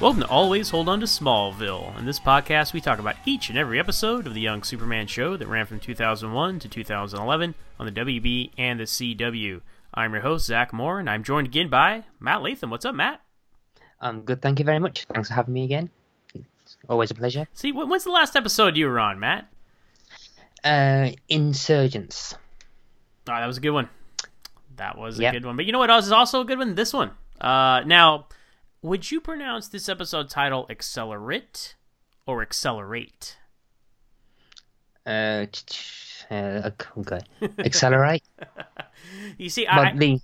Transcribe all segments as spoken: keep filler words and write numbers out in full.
Welcome to Always Hold On to Smallville. In this podcast, we talk about each and every episode of the Young Superman show that ran from two thousand one to two thousand eleven on the W B and the C W. I'm your host, Zach Moore, and I'm joined again by Matt Latham. What's up, Matt? Um, good, thank you very much. Thanks for having me again. It's always a pleasure. See, when's the last episode you were on, Matt? Uh, Insurgents. Oh, that was a good one. That was a Yep. good one. But you know what else is also a good one? This one. Uh, now, would you pronounce this episode title Accelerate or Accelerate? Uh, ch- ch- uh okay. Accelerate. You see, But I, the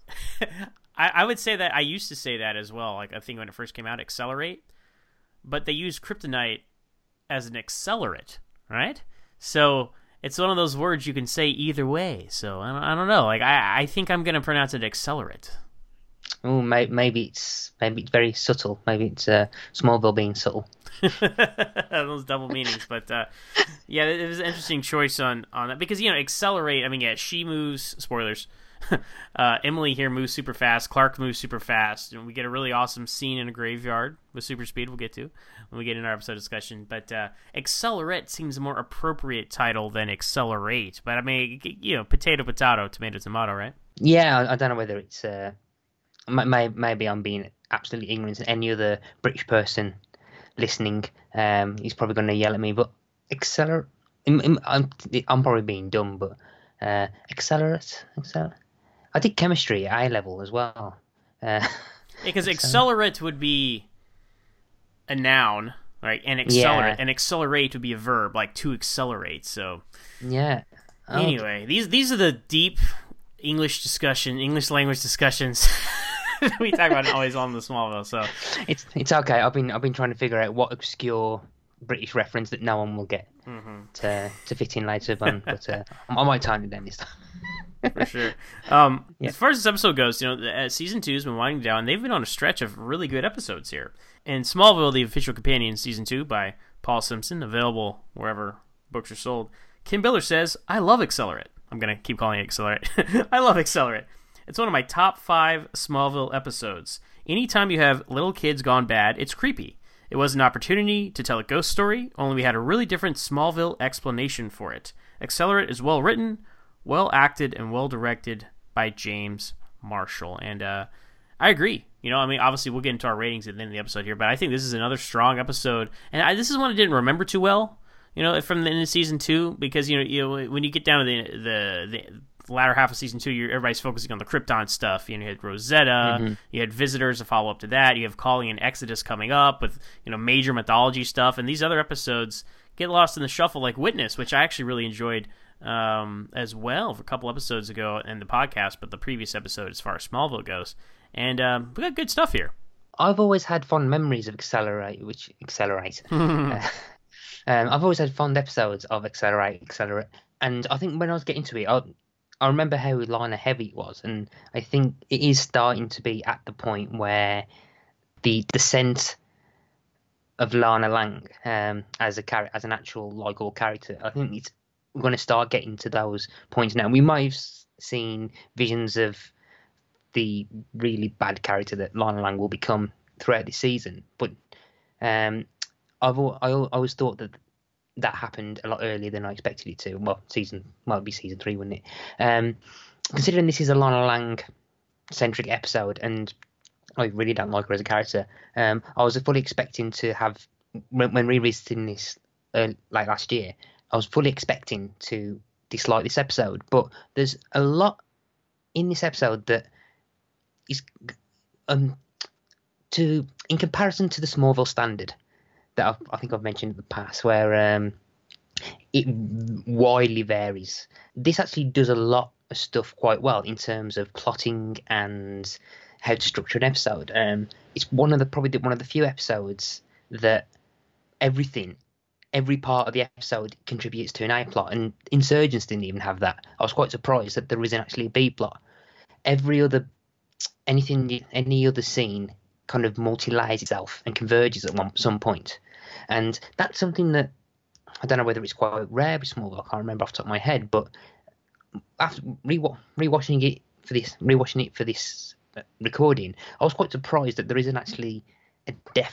I I would say that I used to say that as well. Like I think when it first came out, Accelerate, but they used kryptonite as an accelerant, right? So it's one of those words you can say either way. So I don't, I don't know. Like I I think I'm gonna pronounce it Accelerate. oh, may, maybe it's maybe it's very subtle. Maybe it's uh, Smallville being subtle. Those double meanings, but uh, yeah, it was an interesting choice on on that because you know Accelerate. I mean, yeah, she moves. Spoilers. uh, Emily here moves super fast. Clark moves super fast, and we get a really awesome scene in a graveyard with super speed. We'll get to when we get in our episode discussion. But uh, Accelerate seems a more appropriate title than Accelerate. But I mean, you know, potato, potato, tomato, tomato, right? Yeah, I, I don't know whether it's uh, may, maybe I'm being absolutely ignorant. And any other British person listening, um, he's probably going to yell at me. But accelerate. I'm, I'm, I'm probably being dumb, but uh, accelerate, accelerate. I did chemistry at A level as well. Uh, Because accelerate would be a noun, right? And accelerate, Yeah. and accelerate would be a verb, like to accelerate. So yeah. Oh, anyway, these these are the deep English discussion, English language discussions we talk about always on the Smallville. So It's it's okay. I've been I've been trying to figure out what obscure British reference that no one will get mm-hmm. to to fit in later on, but uh, I might tone it down this time. for sure. Um, Yeah. As far as this episode goes, you know, the- uh, season two has been winding down. They've been on a stretch of really good episodes here. In Smallville, the official companion, season two by Paul Simpson, available wherever books are sold. Kim Biller says, "I love Accelerate." I'm gonna keep calling it Accelerate. I love Accelerate. It's one of my top five Smallville episodes. Anytime you have little kids gone bad, it's creepy. It was an opportunity to tell a ghost story, only we had a really different Smallville explanation for it. Accelerate is well written, well acted, and well directed by James Marshall. And uh, I agree. You know, I mean, obviously we'll get into our ratings at the end of the episode here, but I think this is another strong episode. And I, this is one I didn't remember too well, you know, from the end of season two, because, you know, you know when you get down to the the, the latter half of season two, you're, everybody's focusing on the Krypton stuff. You know, you had Rosetta, Mm-hmm. you had Visitors to follow up to that, you have Calling and Exodus coming up with, you know, major mythology stuff, and these other episodes get lost in the shuffle, like Witness, which I actually really enjoyed um, as well for a couple episodes ago in the podcast, but the previous episode as far as Smallville goes. And um, we got good stuff here. I've always had fond memories of Accelerate, which Accelerate. uh, um, I've always had fond episodes of Accelerate, Accelerate, and I think when I was getting to it, I, I remember how Lana heavy it was, and I think it is starting to be at the point where the descent of Lana Lang um, as a char- as an actual likable character, I think it's we're going to start getting to those points now. We might have s- seen visions of the really bad character that Lana Lang will become throughout the season, but um, I've al- I, al- I always thought that that happened a lot earlier than I expected it to. Well, season well, it'd be season three, wouldn't it? Um, considering this is a Lana Lang centric episode, and I really don't like her as a character, um, I was fully expecting to have when, when revisiting this uh, like last year, I was fully expecting to dislike this episode, but there's a lot in this episode that is um to in comparison to the Smallville standard that I've, I think I've mentioned in the past, where um it widely varies. This actually does a lot of stuff quite well in terms of plotting and how to structure an episode. Um, it's one of the probably one of the few episodes that everything, every part of the episode contributes to an A plot, and Insurgents didn't even have that. I was quite surprised that there isn't actually a B plot. Every other anything, any other scene kind of multi-layers itself and converges at one some point, and that's something that I don't know whether it's quite rare with Smallville. I can't remember off the top of my head, but after re- rewatching it for this, rewatching it for this recording, I was quite surprised that there isn't actually a definite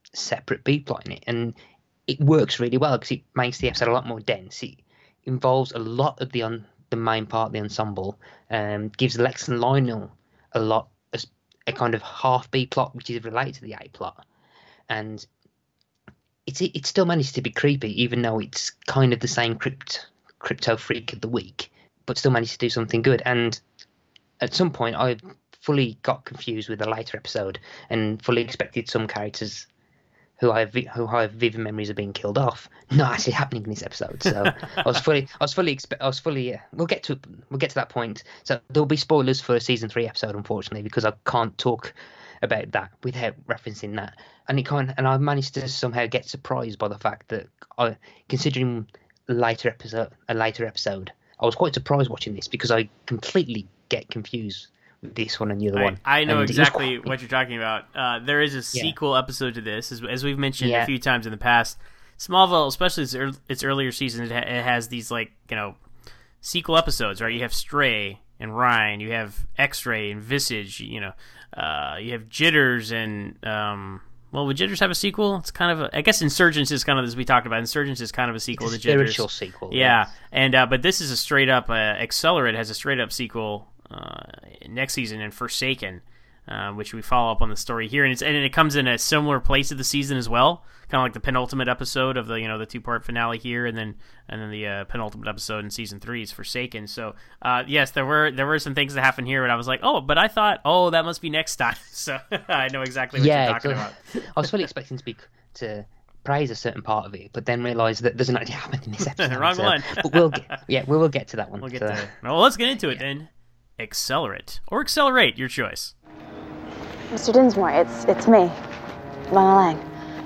separate B plot in it, and it works really well because it makes the episode a lot more dense. It involves a lot of the on the main part of the ensemble, um, gives Lex and Lionel a lot a, a kind of half B plot which is related to the A plot, and it's it still manages to be creepy even though it's kind of the same crypt crypto freak of the week, but still managed to do something good. And at some point, I fully got confused with a later episode and fully expected some characters who I have who I have vivid memories of being killed off not actually happening in this episode. So I was fully, I was fully, expe- I was fully. Uh, we'll get to we'll get to that point. So there'll be spoilers for season three episode, unfortunately, because I can't talk about that without referencing that. And it kind and I managed to somehow get surprised by the fact that I, considering a later episode, a later episode, I was quite surprised watching this because I completely get confused with this one and the other I, one. I know and exactly quite... what you're talking about. Uh, there is a yeah. sequel episode to this, as, as we've mentioned yeah. a few times in the past. Smallville, especially its, early, its earlier seasons, it, ha- it has these like you know sequel episodes, right? You have Stray and Ryan, you have X-Ray and Visage, you know, uh, you have Jitters and um, well, would Jitters have a sequel? It's kind of a, I guess Insurgents is kind of as we talked about. Insurgents is kind of a sequel it's a to Jitters. Spiritual sequel, yeah. yeah. And uh, but this is a straight up uh, Accelerate has a straight up sequel. Uh, next season in Forsaken, uh, which we follow up on the story here, and it's and it comes in a similar place of the season as well, kind of like the penultimate episode of the you know the two part finale here, and then and then the uh, penultimate episode in season three is Forsaken. So uh, yes, there were there were some things that happened here, and I was like, oh, but I thought, oh, that must be next time. So I know exactly what yeah, you're talking about. I was fully expecting to be to praise a certain part of it, but then realised that doesn't actually happen in this episode. Wrong so, one. But we'll get yeah, we will get to that one. We'll get so. to it. Well, let's get into it yeah. then. Accelerate or Accelerate, your choice. Mister Dinsmore, it's it's me, Lana Lang.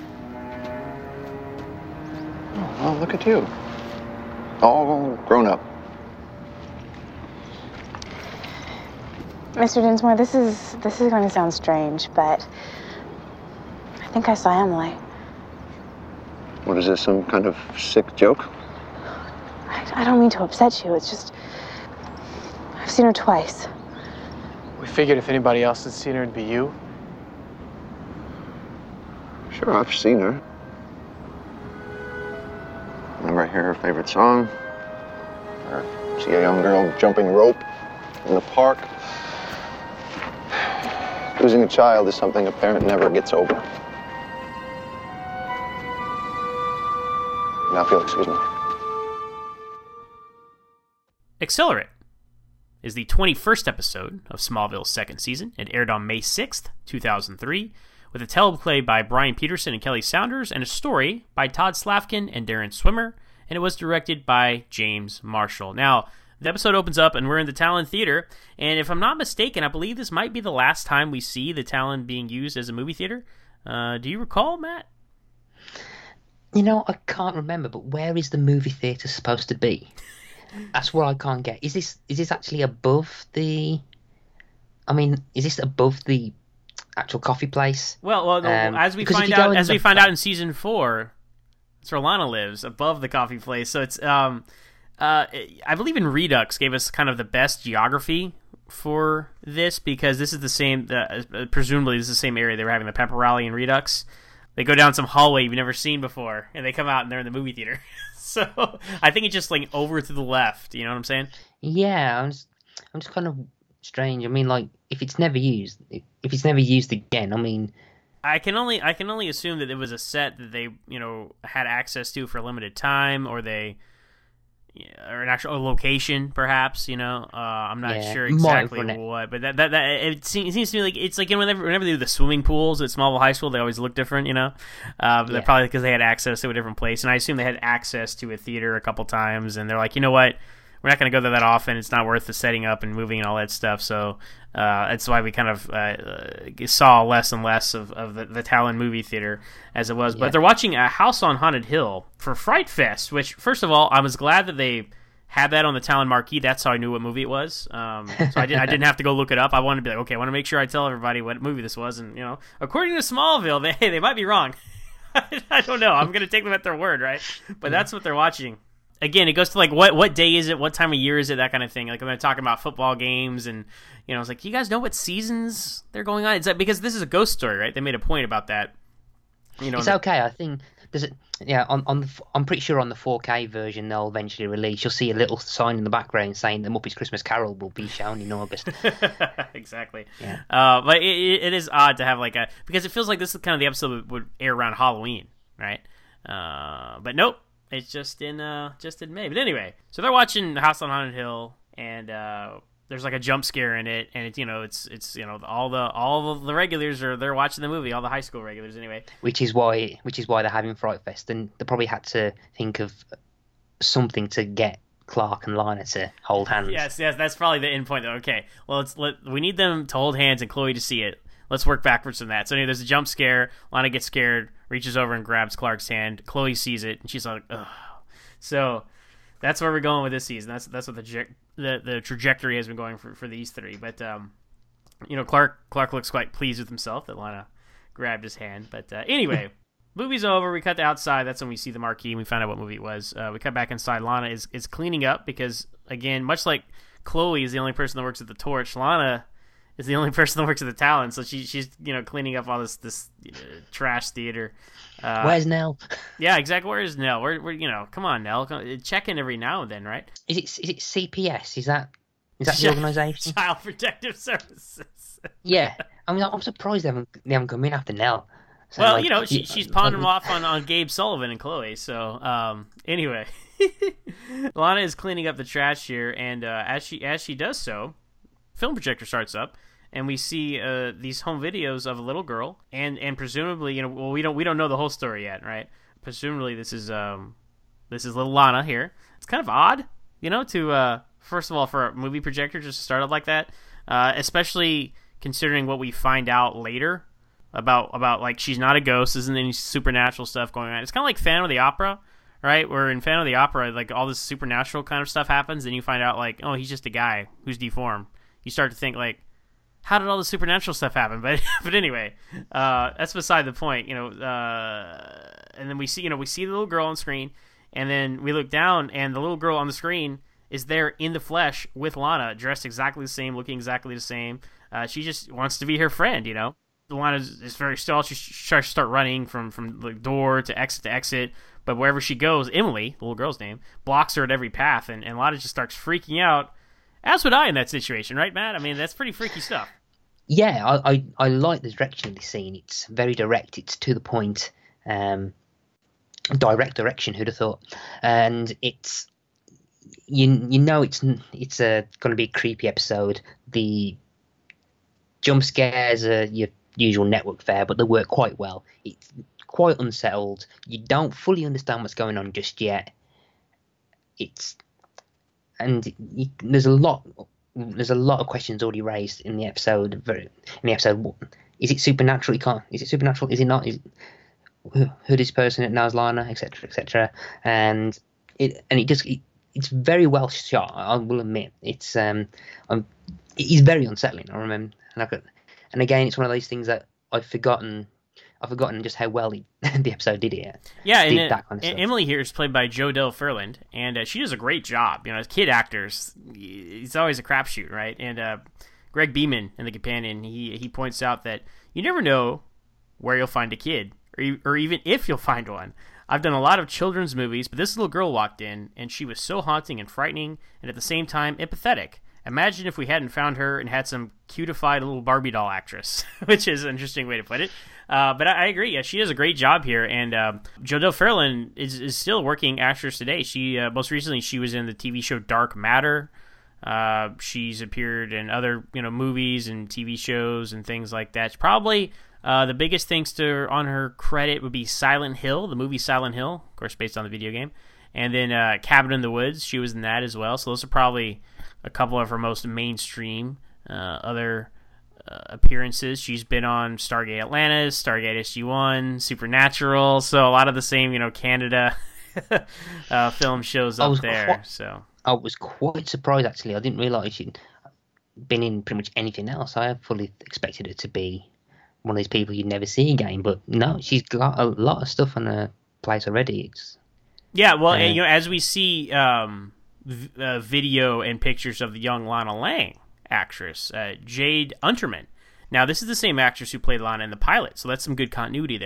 Oh, well, look at you. All grown up. Mister Dinsmore, this is this is going to sound strange, but I think I saw Emily. What is this, some kind of sick joke? I, I don't mean to upset you, it's just I've seen her twice. We figured if anybody else had seen her, it'd be you. Sure, I've seen her. Whenever I hear her favorite song, or see a young girl jumping rope in the park. Losing a child is something a parent never gets over. Now, if you'll excuse me. Accelerate is the twenty-first episode of Smallville's second season. It aired on May sixth, two thousand three, with a teleplay by Brian Peterson and Kelly Saunders, and a story by Todd Slavkin and Darren Swimmer, and it was directed by James Marshall. Now, the episode opens up, and we're in the Talon Theater, and if I'm not mistaken, I believe this might be the last time we see the Talon being used as a movie theater. Uh, do you recall, Matt? You know, I can't remember, but where is the movie theatre supposed to be? That's what I can't get. Is this is this actually above the? I mean, is this above the actual coffee place? Well, well, no, Um, as we because if find you go out, in as the- we find out in season four, it's where Lana lives, above the coffee place. So it's um, uh, I believe in Redux gave us kind of the best geography for this because this is the same. Uh, presumably, this is the same area they were having the pepper rally in Redux. They go down some hallway you've never seen before, and they come out and they're in the movie theater. So I think it's just like over to the left. You know what I'm saying? Yeah, I'm just, I'm just kind of strange. I mean, like if it's never used, if it's never used again, I mean, I can only I can only assume that it was a set that they you know had access to for a limited time, or they, yeah, or an actual location, perhaps. You know, uh, I'm not Yeah, sure might exactly run it. what, but that that, that it, seems, it seems to me like it's like whenever whenever they do the swimming pools at Smallville High School, they always look different. You know, uh, but they're Yeah. probably because they had access to a different place, and I assume they had access to a theater a couple times, and they're like, you know what. We're not going to go there that often. It's not worth the setting up and moving and all that stuff. So uh, that's why we kind of uh, uh, saw less and less of, of the, the Talon movie theater as it was. Yeah. But they're watching a House on Haunted Hill for Fright Fest, which, first of all, I was glad that they had that on the Talon marquee. That's how I knew what movie it was. Um, so I, did, I didn't have to go look it up. I wanted to be like, okay, I want to make sure I tell everybody what movie this was. And, you know, according to Smallville, they, they might be wrong. I don't know. I'm going to take them at their word, right? But that's what they're watching. Again, it goes to like what what day is it, what time of year is it, that kind of thing. Like when they're talking about football games, and you know, it's like, do you guys know what seasons they're going on? It's like, because this is a ghost story, right? They made a point about that. You know, It's the- okay. I think there's a, yeah on on the, f- I'm pretty sure on the four K version they'll eventually release. You'll see a little sign in the background saying the Muppets Christmas Carol will be shown in August. exactly. Yeah. Uh, but it, it it is odd to have like a because it feels like this is kind of the episode that would air around Halloween, right? Uh, but nope, it's just in uh just in May. But anyway, so they're watching House on Haunted Hill, and uh, there's like a jump scare in it, and it's you know it's it's you know all the all the regulars are they're watching the movie, all the high school regulars anyway. which is why which is why they're having Fright Fest, and they probably had to think of something to get Clark and Lana to hold hands. Yes, yes, that's probably the end point though. Okay, well, let's let we need them to hold hands and Chloe to see it. Let's work backwards from that. So anyway, there's a jump scare. Lana gets scared, reaches over and grabs Clark's hand. Chloe sees it, and she's like, "Ugh." So that's where we're going with this season. That's that's what the je- the, the trajectory has been going for, for these three. But um, you know, Clark Clark looks quite pleased with himself that Lana grabbed his hand. But uh, anyway, movie's over. We cut to outside. That's when we see the marquee and we find out what movie it was. Uh, we cut back inside. Lana is is cleaning up because again, much like Chloe is the only person that works at the Torch, Lana is the only person that works at the Talon. So she she's you know cleaning up all this this uh, trash theater. Uh, Where's Nell? Yeah, exactly. Where is Nell? Where, where you know? Come on, Nell. Come, check in every now and then, right? Is it is it C P S? Is that is that the organisation? Child Protective Services. Yeah, I mean I'm surprised they haven't they haven't come in after Nell. So, Well, like, you know, she, you- she's pawning them off on, on Gabe Sullivan and Chloe. So, um, anyway, Lana is cleaning up the trash here, and uh, as she as she does so, film projector starts up, and we see uh, these home videos of a little girl, and, and presumably, you know, well, we don't we don't know the whole story yet, right? Presumably, this is um, this is little Lana here. It's kind of odd, you know, to uh, first of all for a movie projector just to start up like that, uh, especially considering what we find out later. About, about like, she's not a ghost, isn't any supernatural stuff going on. It's kind of like Phantom of the Opera, right? Where in Phantom of the Opera, like, all this supernatural kind of stuff happens, then you find out, like, oh, he's just a guy who's deformed. You start to think, like, how did all the supernatural stuff happen? But but anyway, uh, that's beside the point, you know. Uh, and then we see, you know, we see the little girl on screen, and then we look down, and the little girl on the screen is there in the flesh with Lana, dressed exactly the same, looking exactly the same. Uh, she just wants to be her friend, you know. Lana is, is very still. She starts to start running from, from the door to exit to exit. But wherever she goes, Emily, the little girl's name, blocks her at every path. And, and Lana just starts freaking out. As would I in that situation, right, Matt? I mean, that's pretty freaky stuff. Yeah, I, I, I like the direction of this scene. It's very direct. It's to the point. Um, direct direction. Who'd have thought? And it's you you know it's it's a going to be a creepy episode. The jump scares are your usual network fare, but they work quite well. It's quite unsettled. You don't fully understand what's going on just yet. It's and you, there's a lot. There's a lot of questions already raised in the episode. Very, in the episode, is it supernatural? You can't. Is it supernatural? Is it not? Is it, who, who this person that knows Lana, et cetera, et cetera. And it and it just it, it's very well shot. I will admit, it's um, I'm, it is very unsettling. I remember, and I could, and again, it's one of those things that I've forgotten. I've forgotten just how well he, the episode did it. Yeah, and, did it, that kind of and stuff. Emily here is played by Jodelle Ferland, and uh, she does a great job. You know, as kid actors, it's always a crapshoot, right? And uh, Greg Beeman in The Companion, he he points out that you never know where you'll find a kid, or, e- or even if you'll find one. I've done a lot of children's movies, but this little girl walked in, and she was so haunting and frightening, and at the same time empathetic. Imagine if we hadn't found her and had some cutified little Barbie doll actress, which is an interesting way to put it. Uh, but I, I agree. Yeah, she does a great job here. And uh, Jodelle Ferland is, is still working actress today. She uh, most recently she was in the T V show Dark Matter. Uh, she's appeared in other you know movies and T V shows and things like that. Probably uh, the biggest things to her, on her credit would be Silent Hill, the movie Silent Hill, of course based on the video game. And then uh, Cabin in the Woods, she was in that as well. So those are probably a couple of her most mainstream uh, other uh, appearances. She's been on Stargate Atlantis, Stargate S G one, Supernatural, so a lot of the same, you know, Canada uh, film shows I up was there. quite- So I was quite surprised actually. I didn't realise she'd been in pretty much anything else. I fully expected her to be one of these people you'd never see again, but no, she's got a lot of stuff on her plate already. It's yeah, well, Uh, and, you know, as we see um, v- uh, video and pictures of the young Lana Lang actress, uh, Jade Unterman. Now, this is the same actress who played Lana in the pilot, so that's some good continuity there.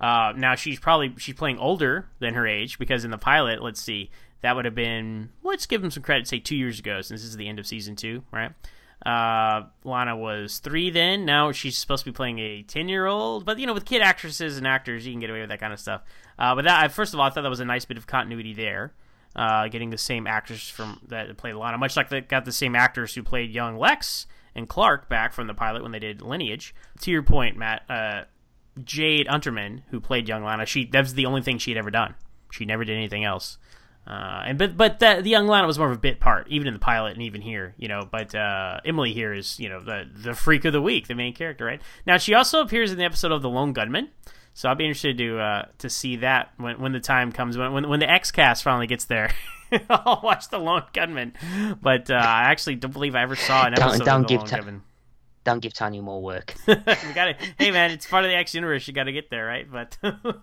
Uh, now she's probably she's playing older than her age because in the pilot, let's see, that would have been, let's give them some credit, say two years ago, since this is the end of season two, right? Uh, Lana was three then. Now she's supposed to be playing a ten-year-old. But, you know, with kid actresses and actors, you can get away with that kind of stuff. Uh, but that, first of all, I thought that was a nice bit of continuity there. Uh, getting the same actors from that played Lana, much like they got the same actors who played young Lex and Clark back from the pilot when they did Lineage. To your point, Matt, uh, Jade Unterman, who played young Lana, she that was the only thing she had ever done. She never did anything else. Uh, and but but that, the young Lana was more of a bit part, even in the pilot and even here, you know. But uh, Emily here is, you know, the the freak of the week, the main character, right? Now she also appears in the episode of The Lone Gunman, so I'll be interested to uh, to see that when when the time comes, when when, when the X cast finally gets there. I'll watch The Lone Gunman. But uh, I actually don't believe I ever saw an episode don't, don't of The give Lone ta- Gunman. Don't give Tanya more work. we gotta, hey man, it's part of the X universe. You got to get there, right? But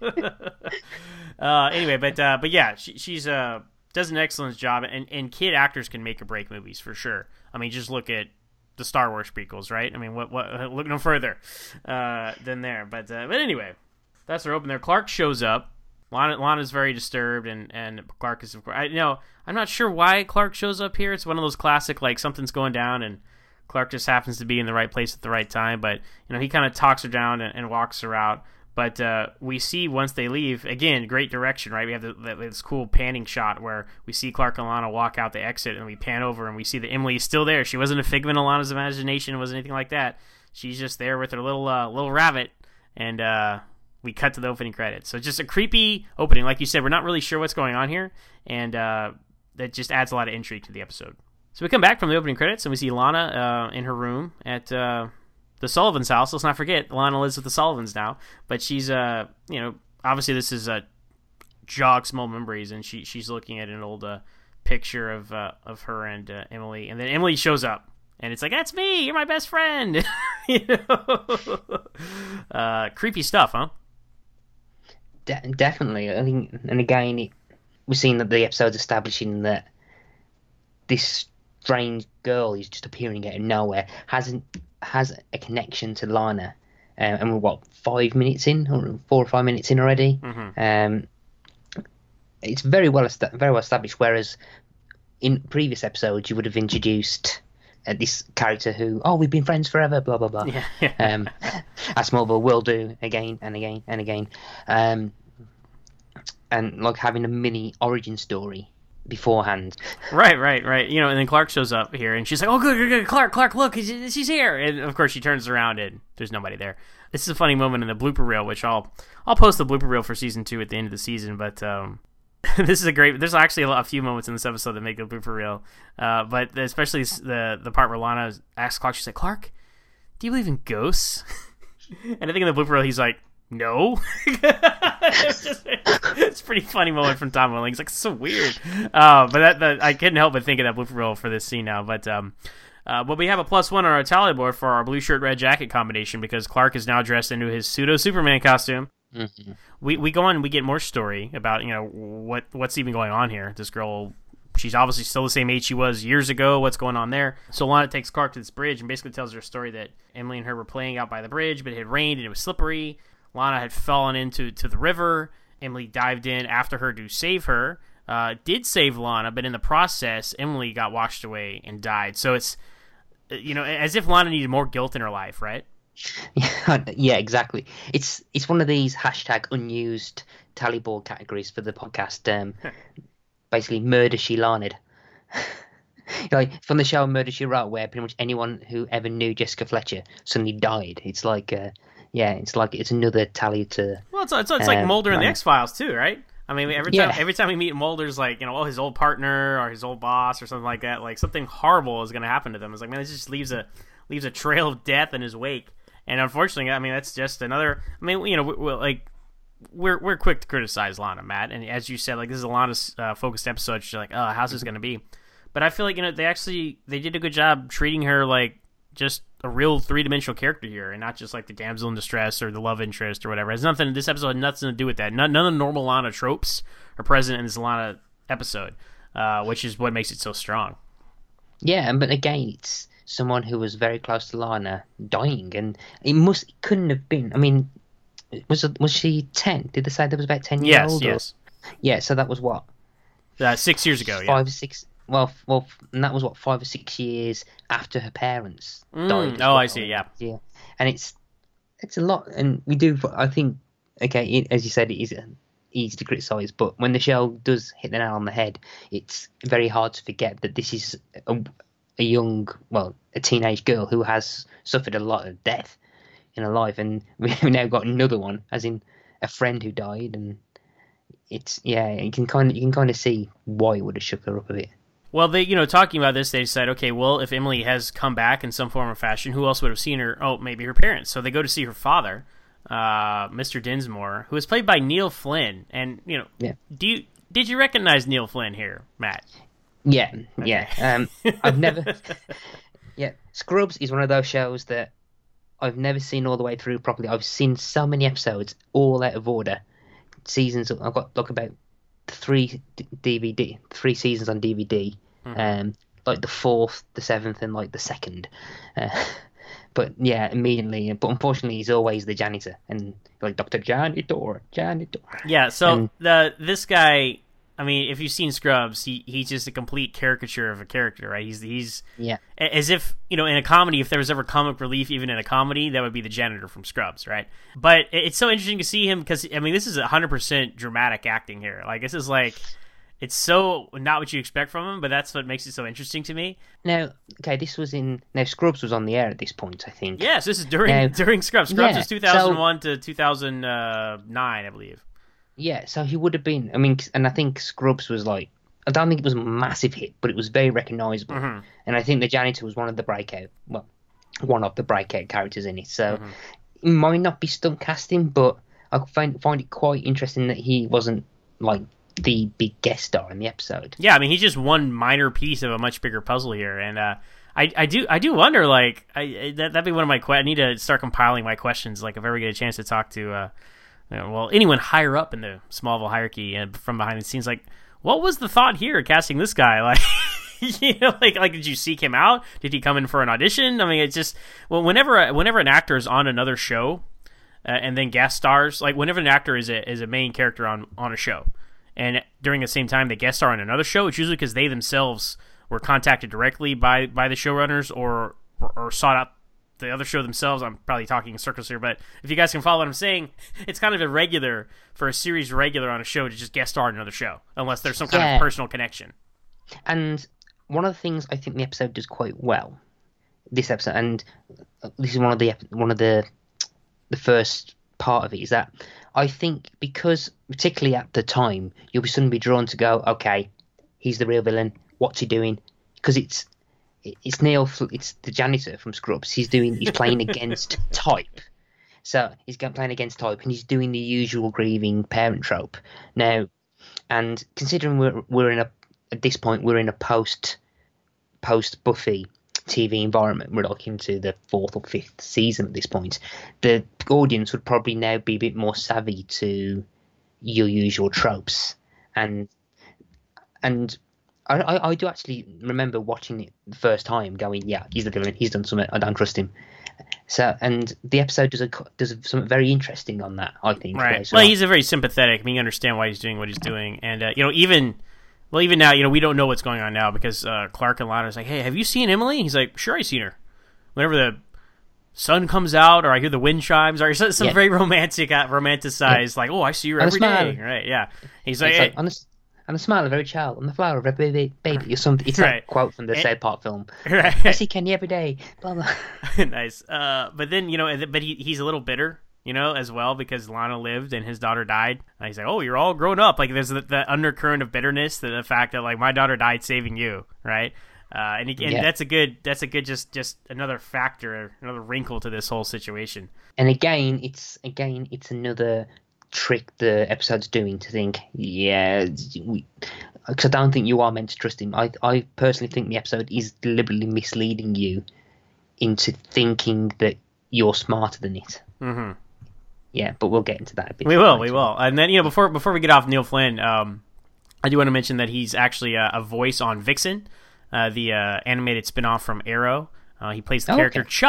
uh, anyway, but uh, but yeah, she, she's uh does an excellent job, and, and kid actors can make or break movies for sure. I mean, just look at the Star Wars prequels, right? I mean, what what look no further uh, than there. But uh, but anyway, that's our open there. Clark shows up. Lana Lana's very disturbed, and, and Clark is of course. I you know I'm not sure why Clark shows up here. It's one of those classic like something's going down and Clark just happens to be in the right place at the right time. But you know he kind of talks her down and, and walks her out. But uh, we see once they leave, again, great direction, right? We have the, the, this cool panning shot where we see Clark and Lana walk out the exit, and we pan over, and we see that Emily is still there. She wasn't a figment of Lana's imagination. It wasn't anything like that. She's just there with her little uh, little rabbit, and uh, we cut to the opening credits. So it's just a creepy opening. Like you said, we're not really sure what's going on here, and uh, that just adds a lot of intrigue to the episode. So we come back from the opening credits, and we see Lana uh, in her room at... Uh, the Sullivan's house. Let's not forget, Lana lives with the Sullivans now. But she's, uh, you know, obviously this is uh, jog small memories, and she she's looking at an old uh, picture of uh, of her and uh, Emily, and then Emily shows up, and it's like, that's me, you're my best friend. You know, uh, creepy stuff, huh? De- definitely, I think, and again, it, we've seen that the episode's establishing that this strange girl who's just appearing out of nowhere hasn't. has a connection to Lana, uh, and we're what five minutes in, or four or five minutes in already. Mm-hmm. Um, it's very well est- very well established. Whereas in previous episodes, you would have introduced uh, this character who, oh, we've been friends forever, blah blah blah. Yeah, yeah. um, as Smallville will do again and again and again, um, and like having a mini origin story beforehand. Right, right, right. You know, and then Clark shows up here, and she's like, "Oh, good, good, good, Clark, Clark, look, he's, she's here!" And of course, she turns around, and there's nobody there. This is a funny moment in the blooper reel, which I'll I'll post the blooper reel for season two at the end of the season. But um, this is a great. There's actually a, lot, a few moments in this episode that make the blooper reel. Uh, but especially the the part where Lana asks Clark, she's like, "Clark, do you believe in ghosts?" And I think in the blooper reel, he's like, "No." it's, just, it's a pretty funny moment from Tom Welling. He's like, so weird. Uh, but that, that I couldn't help but think of that blooper reel for this scene now. But um, uh, but we have a plus one on our tally board for our blue shirt, red jacket combination because Clark is now dressed into his pseudo Superman costume. Mm-hmm. We we go on and we get more story about, you know, what what's even going on here. This girl, she's obviously still the same age she was years ago. What's going on there? So Lana takes Clark to this bridge and basically tells her a story that Emily and her were playing out by the bridge, but it had rained and it was slippery. Lana had fallen into to the river. Emily dived in after her to save her. Uh, did save Lana, but in the process, Emily got washed away and died. So it's, you know, as if Lana needed more guilt in her life, right? Yeah, yeah, exactly. It's it's one of these hashtag unused tally board categories for the podcast. Um, basically, murder she Lana'd. Like from the show Murder She Wrote, where pretty much anyone who ever knew Jessica Fletcher suddenly died. It's like, uh, yeah, it's like it's another tally to. Well, it's it's, it's like um, Mulder in the uh, X-Files too, right? I mean, every time Yeah. every time we meet Mulder's like, you know, oh, his old partner or his old boss or something like that, like something horrible is going to happen to them. It's like, man, this just leaves a leaves a trail of death in his wake. And unfortunately, I mean, that's just another. I mean, you know, we, we, like we're we're quick to criticize Lana, Matt, and as you said, like this is a Lana uh, focused episode. She's like, oh, how's this going to be? But I feel like, you know, they actually they did a good job treating her like just a real three dimensional character here, and not just like the damsel in distress or the love interest or whatever. It has nothing. This episode had nothing to do with that. None, none of the normal Lana tropes are present in this Lana episode, uh, which is what makes it so strong. Yeah, but again, it's someone who was very close to Lana dying, and it must it couldn't have been. I mean, was it, was she ten? Did they say there was about ten years Yes, old? or- yes. Yeah, so that was what Uh, six years ago, yeah. five or six. Well, f- well, f- and that was what five or six years after her parents Mm, died. as oh, I well. see, yeah. yeah, and it's it's a lot, and we do. I think, okay, it, as you said, it is easy to criticise, but when the show does hit the nail on the head, it's very hard to forget that this is a, a young, well, a teenage girl who has suffered a lot of death in her life, and we've now got another one, as in a friend who died, and it's yeah, you can kind of you can kind of see why it would have shook her up a bit. Well, they, you know, talking about this, they said, okay, well, if Emily has come back in some form or fashion, who else would have seen her? Oh, maybe her parents. So they go to see her father, uh, Mister Dinsmore, who is played by Neil Flynn. And, you know, Yeah. do you did you recognize Neil Flynn here, Matt? Yeah, yeah. Um, I've never. Yeah, Scrubs is one of those shows that I've never seen all the way through properly. I've seen so many episodes all out of order. Seasons. I've got like about three d- D V D, three seasons on D V D. Mm-hmm. Um, like the fourth, the seventh, and like the second. Uh, but yeah, immediately. But unfortunately, he's always the janitor, and like Doctor Janitor, Janitor. Yeah, so And- the this guy, I mean, if you've seen Scrubs, he he's just a complete caricature of a character, right? He's he's Yeah. a- as if, you know, in a comedy, if there was ever comic relief, even in a comedy, that would be the janitor from Scrubs, right? But it- it's so interesting to see him because, I mean, this is one hundred percent dramatic acting here. Like, this is like, it's so not what you expect from him, but that's what makes it so interesting to me. Now, okay, this was in. Now, Scrubs was on the air at this point, I think. Yes, this is during Now- during Scrubs. Scrubs Yeah, was two thousand one to two thousand nine, I believe. Yeah, so he would have been. I mean, and I think Scrubs was like. I don't think it was a massive hit, but it was very recognisable. Mhm. And I think the janitor was one of the breakout. Well, one of the breakout characters in it. So Mhm. it might not be stunt casting, but I find find it quite interesting that he wasn't like the big guest star in the episode. Yeah, I mean, he's just one minor piece of a much bigger puzzle here, and uh, I, I do, I do wonder, like, I, I- that, that'd be one of my questions. I need to start compiling my questions, like, if I ever get a chance to talk to, uh, you know, well, anyone higher up in the Smallville hierarchy and from behind the scenes, like, what was the thought here casting this guy? Like, you know, like, like, did you seek him out? Did he come in for an audition? I mean, it's just, well, whenever, whenever an actor is on another show, uh, and then guest stars, like, whenever an actor is a is a main character on on a show, and during the same time they guest star on another show, it's usually because they themselves were contacted directly by, by the showrunners or, or or sought out the other show themselves. I'm probably talking in circles here, but if you guys can follow what I'm saying, it's kind of irregular for a series regular on a show to just guest star on another show, unless there's some kind Yeah. of personal connection. And one of the things I think the episode does quite well, this episode, and this is one of the ep- one of the the first part of it, is that I think because particularly at the time you'll be suddenly drawn to go, okay, he's the real villain. What's he doing? Because it's it's Neil, Fl- it's the janitor from Scrubs. He's doing he's playing against type. So he's go- playing against type, and he's doing the usual grieving parent trope now. And considering we're we're in a at this point we're in a post post Buffy T V environment, we're like into the fourth or fifth season at this point, the audience would probably now be a bit more savvy to your usual tropes. And and I, I, I do actually remember watching it the first time going, yeah, he's the villain, he's done something, I don't trust him. So, and the episode does a, does something very interesting on that, I think. Right. So Well, he's a very sympathetic. I mean, you understand why he's doing what he's doing, and uh, you know, even well, even now, you know, we don't know what's going on now because uh, Clark and Lana's like, "Hey, have you seen Emily?" He's like, "Sure, I seen her." Whenever the sun comes out, or I hear the wind chimes, or some, some Yeah. very romantic, uh, romanticized, like, "Oh, I see her And a every day." smile. Right? Yeah. He's It's like, like, hey, on the, on the smile of every child, on the flower of every baby, baby or something. It's Right. that quote from the And- South Park film. right. I see Kenny every day. Blah blah. Nice. Uh, but then, you know, but he he's a little bitter, you know, as well, because Lana lived and his daughter died. And he's like, "Oh, you're all grown up." Like, there's the, the undercurrent of bitterness, the, the fact that, like, my daughter died saving you, right? Uh, and he, and Yeah. that's a good that's a good just just another factor, another wrinkle to this whole situation. And again, it's again, it's another trick the episode's doing to think, yeah, because I don't think you are meant to trust him. I I personally think the episode is deliberately misleading you into thinking that you're smarter than it. Mm-hmm. Yeah, but we'll get into that a bit. We will, later. we will. And then, you know, before before we get off Neil Flynn, um, I do want to mention that he's actually a, a voice on Vixen, uh, the uh, animated spinoff from Arrow. Uh, he plays the Oh, character okay. Chuck,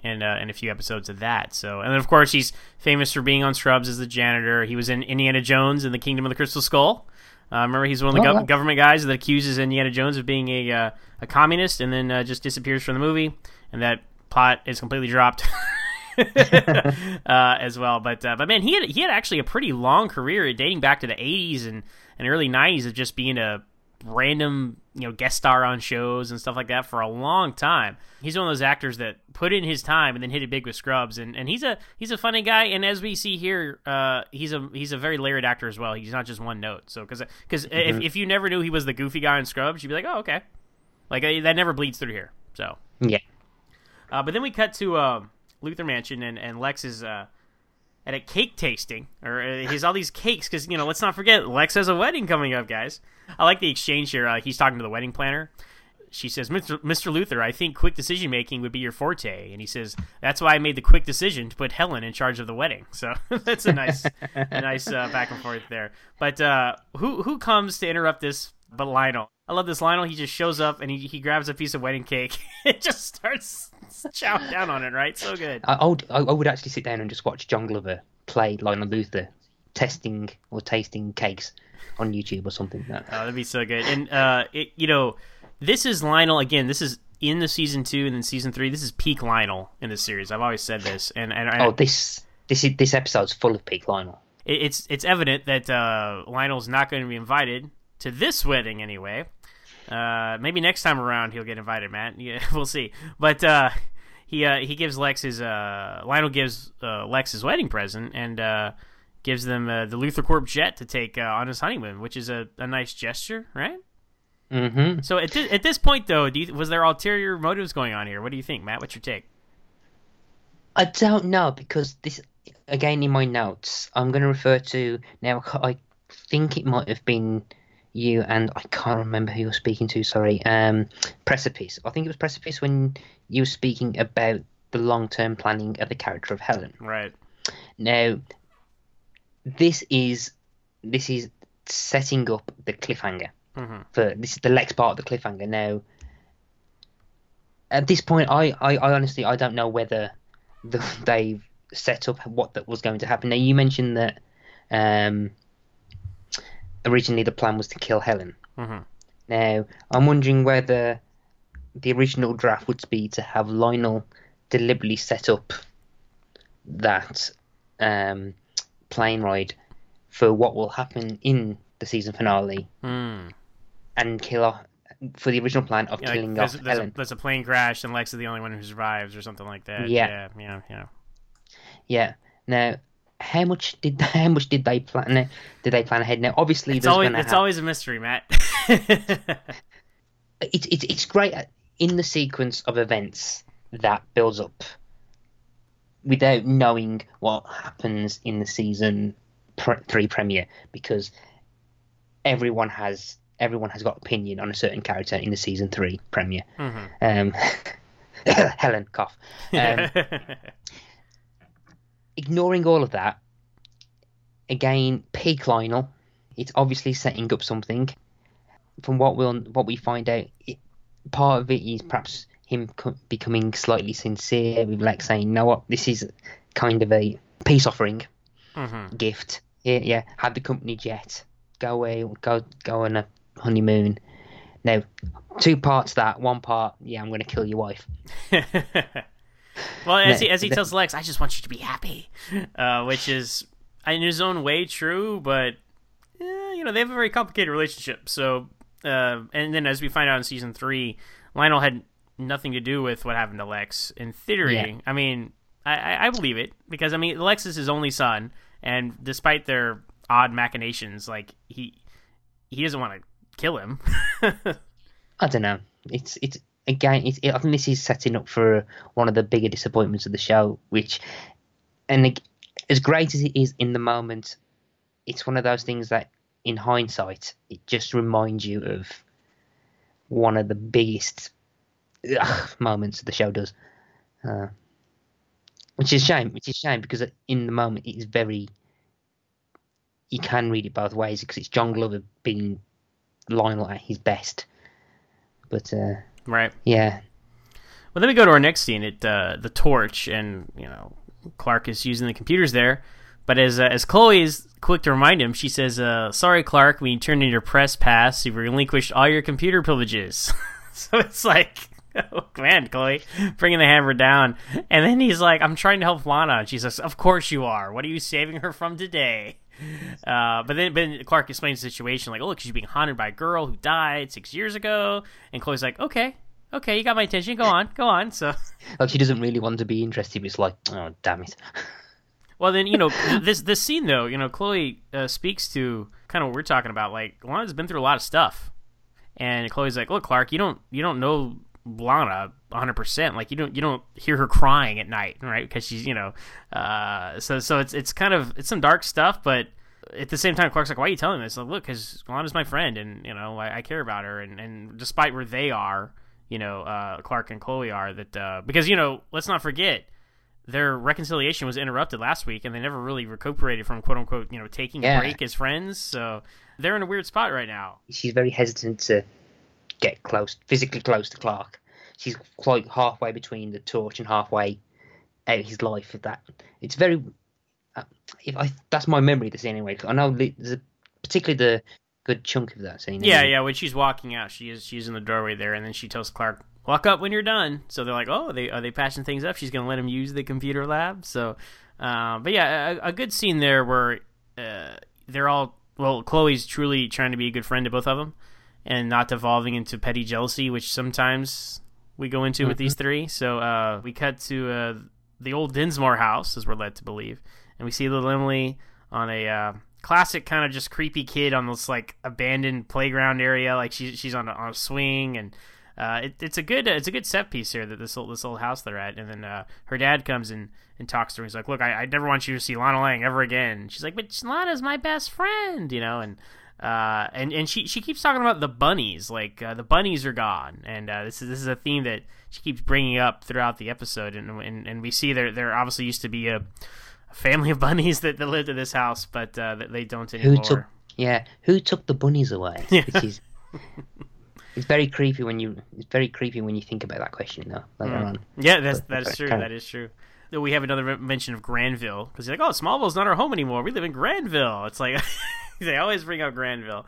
in uh, in a few episodes of that. So, and then of course he's famous for being on Scrubs as the janitor. He was in Indiana Jones and the Kingdom of the Crystal Skull. Uh, remember, he's one of the Oh, gov- wow. government guys that accuses Indiana Jones of being a uh, a communist, and then uh, just disappears from the movie, and that plot is completely dropped uh, as well. But uh, but man, he had he had actually a pretty long career, dating back to the eighties and, and early nineties, of just being a random, you know, guest star on shows and stuff like that for a long time. He's one of those actors that put in his time and then hit it big with Scrubs, and, and he's a he's a funny guy. And as we see here, uh, he's a he's a very layered actor as well. He's not just one note. So because because Mm-hmm. if if you never knew he was the goofy guy in Scrubs, you'd be like, oh, okay, like uh, that never bleeds through here. So Yeah. uh, but then we cut to uh, Luther Mansion, and and Lex is uh, at a cake tasting, or uh, he's all these cakes because, you know, let's not forget Lex has a wedding coming up, guys. I like the exchange here. Uh, he's talking to the wedding planner. She says, Mister Mister Luther, I think quick decision making would be your forte. And he says, that's why I made the quick decision to put Helen in charge of the wedding. So that's a nice, a nice uh, back and forth there. But uh, who who comes to interrupt this but Lionel? I love this. Lionel, he just shows up and he, he grabs a piece of wedding cake and just starts chowing down on it, right? So good. I, I, would, I I would actually sit down and just watch John Glover play Lionel Luther testing or tasting cakes on YouTube or something. No. Oh, that'd be so good. And, uh, it, you know, this is Lionel, again, this is in the season two and then season three. This is peak Lionel in this series. I've always said this. And, and, and Oh, this this is, this episode's full of peak Lionel. it, it's it's evident that uh, Lionel's not going to be invited to this wedding anyway. Uh, maybe next time around he'll get invited, Matt. Yeah, we'll see. But uh, he uh, he gives Lex his uh, Lionel gives uh, Lex his wedding present and uh, gives them uh, the Luther Corp jet to take uh, on his honeymoon, which is a, a nice gesture, right? Mm-hmm. So at this, at this point, though, do you, was there ulterior motives going on here? What do you think, Matt? What's your take? I don't know, because this, again, in my notes, I'm going to refer to, now I think it might have been you, and I can't remember who you were speaking to, sorry, um, Precipice. I think it was Precipice when you were speaking about the long-term planning of the character of Helen. Right. Now, this is this is setting up the cliffhanger. Mm-hmm. For this is the Lex part of the cliffhanger. Now, at this point, I, I, I honestly I don't know whether the, they've set up what that was going to happen. Now, you mentioned that um, originally the plan was to kill Helen. Mm-hmm. Now, I'm wondering whether the original draft would be to have Lionel deliberately set up that um, plane ride for what will happen in the season finale, Mm. and kill off for the original plan of Yeah, killing like, off there's, there's, Helen. a, there's a plane crash and Lex is the only one who survives, or something like that. Yeah. yeah, yeah. yeah. Yeah. Now, how much did how much did they plan? Did they plan ahead? Now, obviously, It's there's always gonna it's have, always a mystery, Matt. it's it's it's great in the sequence of events that builds up without knowing what happens in the season pre- three premiere, because everyone has everyone has got opinion on a certain character in the season three premiere. Mm-hmm. Um, Helen, cough. Um, ignoring all of that, again, peak Lionel. It's obviously setting up something. From what we'll what we find out, it, part of it is perhaps him co- becoming slightly sincere with Lex saying, "No, what this is kind of a peace offering, Mm-hmm. gift. Yeah, yeah, have the company jet, go away, go go on a honeymoon." Now, two parts to that. One part, yeah, I'm going to kill your wife. Well, as No, he as he that- tells Lex, I just want you to be happy, uh, which is in his own way true, but eh, you know they have a very complicated relationship. So, uh, and then as we find out in season three, Lionel had nothing to do with what happened to Lex. In theory, Yeah. I mean, I, I, I believe it because I mean Lex is his only son, and despite their odd machinations, like he he doesn't want to kill him. I don't know. It's it's again. It's, I think this is setting up for one of the bigger disappointments of the show. Which, and ag- as great as it is in the moment, it's one of those things that, in hindsight, it just reminds you of one of the biggest ugh, moments the show does. Uh, which is a shame. Which is a shame because in the moment it is very. You can read it both ways because it's John Glover being Lionel at his best. But uh, Right. yeah, Well, then we go to our next scene at uh, the Torch, and you know Clark is using the computers there. But as uh, as Chloe is quick to remind him, she says, uh, "Sorry, Clark, when you turned in your press pass, you relinquished all your computer privileges." So it's like, oh man, Chloe, bringing the hammer down. And then he's like, "I'm trying to help Lana." And she says, "Of course you are. What are you saving her from today?" Uh, but then, but then Clark explains the situation, like, "Oh, look, she's being haunted by a girl who died six years ago." And Chloe's like, "Okay, okay, you got my attention. Go on, go on." So, like, she doesn't really want to be interested, but it's like, oh, damn it. Well, then, you know, this this scene, though, you know, Chloe uh, speaks to kind of what we're talking about. Like, Lana's been through a lot of stuff. And Chloe's like, "Look, Clark, you don't you don't know Lana one hundred percent. Like, you don't you don't hear her crying at night, right? Because she's, you know, uh, so so it's it's kind of, it's some dark stuff, but at the same time, Clark's like, "Why are you telling me this?" Like, look, because Lana's my friend, and, you know, I, I care about her. And, and despite where they are, you know, uh, Clark and Chloe are, that, uh, because, you know, let's not forget, their reconciliation was interrupted last week, and they never really recuperated from "quote unquote" you know taking yeah. a break as friends. So they're in a weird spot right now. She's very hesitant to get close, physically close to Clark. She's like halfway between the Torch and halfway out of his life. If that, it's very. Uh, if I, that's my memory of the scene anyway. I know there's a, particularly the good chunk of that scene. Yeah, yeah. When she's walking out, she is she's in the doorway there, and then she tells Clark, "Walk up when you're done." So they're like, "Oh, are they are they patching things up?" She's gonna let him use the computer lab. So, uh, but yeah, a, a good scene there where uh, they're all, well, Chloe's truly trying to be a good friend to both of them, and not devolving into petty jealousy, which sometimes we go into mm-hmm. with these three. So uh, we cut to uh, the old Dinsmore house, as we're led to believe, and we see little Emily on a uh, classic kind of just creepy kid on this like abandoned playground area, like she's she's on a, on a swing, and uh, it, it's a good it's a good set piece here, that this old this old house they're at. And then uh, her dad comes in and talks to her. He's like, "Look, I, I never want you to see Lana Lang ever again." And she's like, "But Lana's my best friend," you know, and. Uh, and, and she, she keeps talking about the bunnies, like uh, the bunnies are gone, and uh, this is this is a theme that she keeps bringing up throughout the episode, and and, and we see there there obviously used to be a, a family of bunnies that, that lived in this house, but uh, they don't anymore. Who took yeah? Who took the bunnies away? Yeah. Which is, it's very creepy when you it's very creepy when you think about that question though later mm. on. Yeah, that's but, that is true. Kind of... That is true. We have another mention of Granville, because he's like, "Oh, Smallville's not our home anymore. We live in Granville." It's like. They always bring up Granville,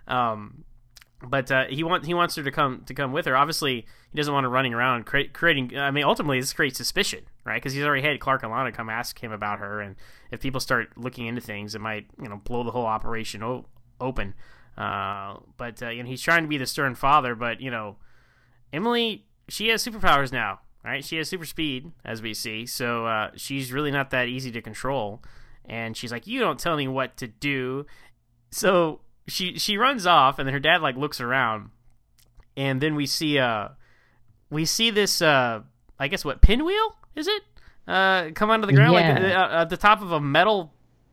um, but uh, he wants he wants her to come to come with her. Obviously, he doesn't want her running around cre- creating. I mean, ultimately, this creates suspicion, right? Because he's already had Clark and Lana come ask him about her, and if people start looking into things, it might you know blow the whole operation o- open. Uh, but uh, you know, he's trying to be the stern father, but you know, Emily, she has superpowers now, right? She has super speed, as we see, so uh, she's really not that easy to control. And she's like, "You don't tell me what to do." So she she runs off, and then her dad like looks around, and then we see uh we see this uh I guess what pinwheel is it uh come onto the ground yeah. like uh, at the top of a metal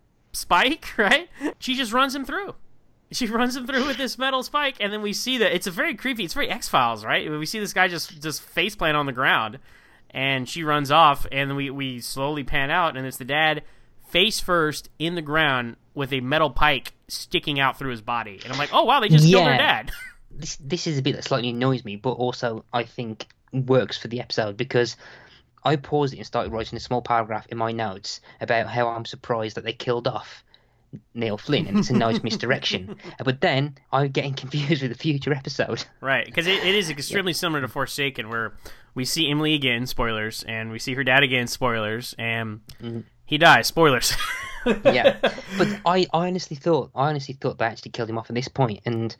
spike, right? She just runs him through. She runs him through with this metal spike, and then we see that it's a very creepy. It's very X-Files, right? We see this guy just just face plant on the ground, and she runs off, and then we we slowly pan out, and it's the dad face first in the ground with a metal pike sticking out through his body. And I'm like, oh, wow, they just yeah. killed their dad. This this is a bit that slightly annoys me, but also I think works for the episode, because I paused it and started writing a small paragraph in my notes about how I'm surprised that they killed off Neil Flynn, and it's a nice misdirection. But then I'm getting confused with the future episode. Right, because it, it is extremely yeah. similar to Forsaken, where we see Emily again, spoilers, and we see her dad again, spoilers, and... Mm-hmm. He dies. Spoilers. Yeah, but I, I honestly thought I honestly thought they actually killed him off at this point, and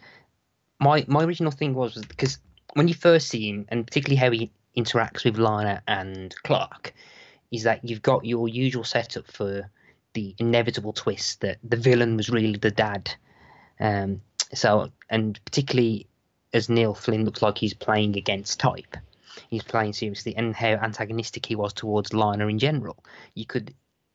my my original thing was, was because when you first see him, and particularly how he interacts with Lana and Clark, is that you've got your usual setup for the inevitable twist that the villain was really the dad. Um, so and particularly as Neil Flynn looks like he's playing against type, he's playing seriously, and how antagonistic he was towards Lana in general. You could.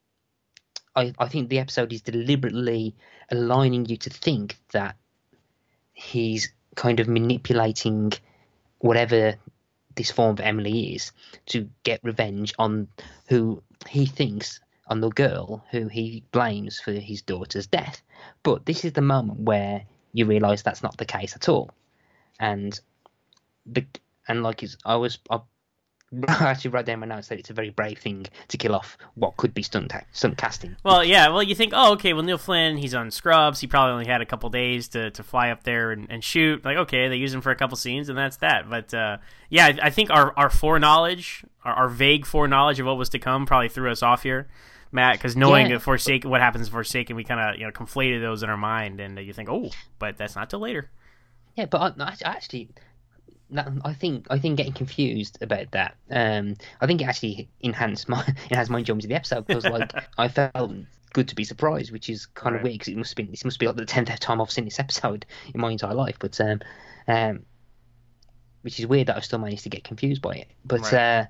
I, I think the episode is deliberately aligning you to think that he's kind of manipulating whatever this form of Emily is to get revenge on who he thinks, on the girl who he blames for his daughter's death. But this is the moment where you realise that's not the case at all. And the and like it's, I was I I actually wrote down my notes that it's a very brave thing to kill off what could be stunt, stunt casting. Well, yeah, well, you think, oh, okay, well, Neil Flynn, he's on Scrubs. He probably only had a couple days to, to fly up there and, and shoot. Like, okay, they use him for a couple scenes, and that's that. But, uh, yeah, I, I think our, our foreknowledge, our, our vague foreknowledge of what was to come probably threw us off here, Matt, because knowing Yeah. Forsaken, what happens in Forsaken, we kind of, you know, conflated those in our mind, and you think, oh, but that's not till later. Yeah, but I, I actually... That, I think I think getting confused about that. Um, I think it actually enhanced my enhanced my enjoyment of the episode because like I felt good to be surprised, which is kind Right. of weird because it must be this must be like the tenth time I've seen this episode in my entire life. But um, um, which is weird that I still managed to get confused by it. But Right. uh,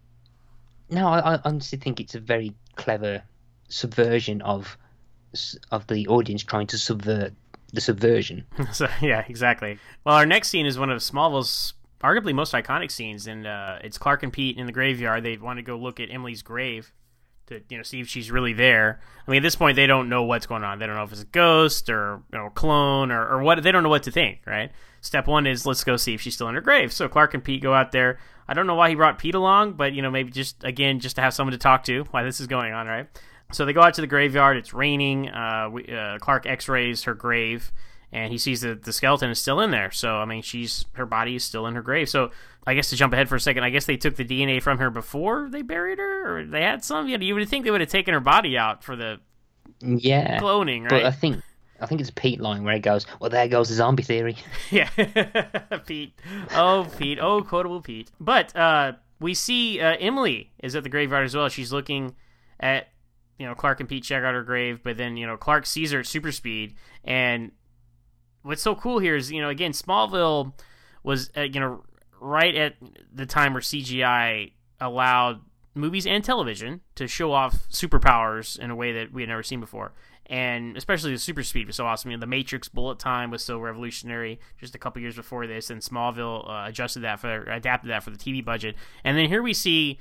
no, I, I honestly think it's a very clever subversion of of the audience trying to subvert the subversion. So yeah, exactly. Well, our next scene is one of Smallville's arguably most iconic scenes, and uh, it's Clark and Pete in the graveyard. They want to go look at Emily's grave to you know see if she's really there. I mean, at this point, they don't know what's going on. They don't know if it's a ghost or you know, a clone or, or what. They don't know what to think. Right? Step one is let's go see if she's still in her grave. So Clark and Pete go out there. I don't know why he brought Pete along, but you know maybe just again just to have someone to talk to while this is going on. Right? So they go out to the graveyard. It's raining. Uh, we, uh, Clark X-rays her grave, and he sees that the skeleton is still in there. So I mean, she's her body is still in her grave. So I guess to jump ahead for a second, I guess they took the D N A from her before they buried her, or they had some. You know, you would think they would have taken her body out for the Yeah, cloning, right? but I think I think it's a Pete line where he goes, "Well, there goes the zombie theory." Yeah, Pete. Oh, Pete. Oh, quotable Pete. But uh, we see uh, Emily is at the graveyard as well. She's looking at. You know, Clark and Pete check out her grave, but then, you know, Clark sees her at super speed. And what's so cool here is, you know, again, Smallville was, uh, you know, right at the time where C G I allowed movies and television to show off superpowers in a way that we had never seen before. And especially the super speed was so awesome. You know, the Matrix bullet time was so revolutionary just a couple years before this, and Smallville uh, adjusted that for, adapted that for the T V budget. And then here we see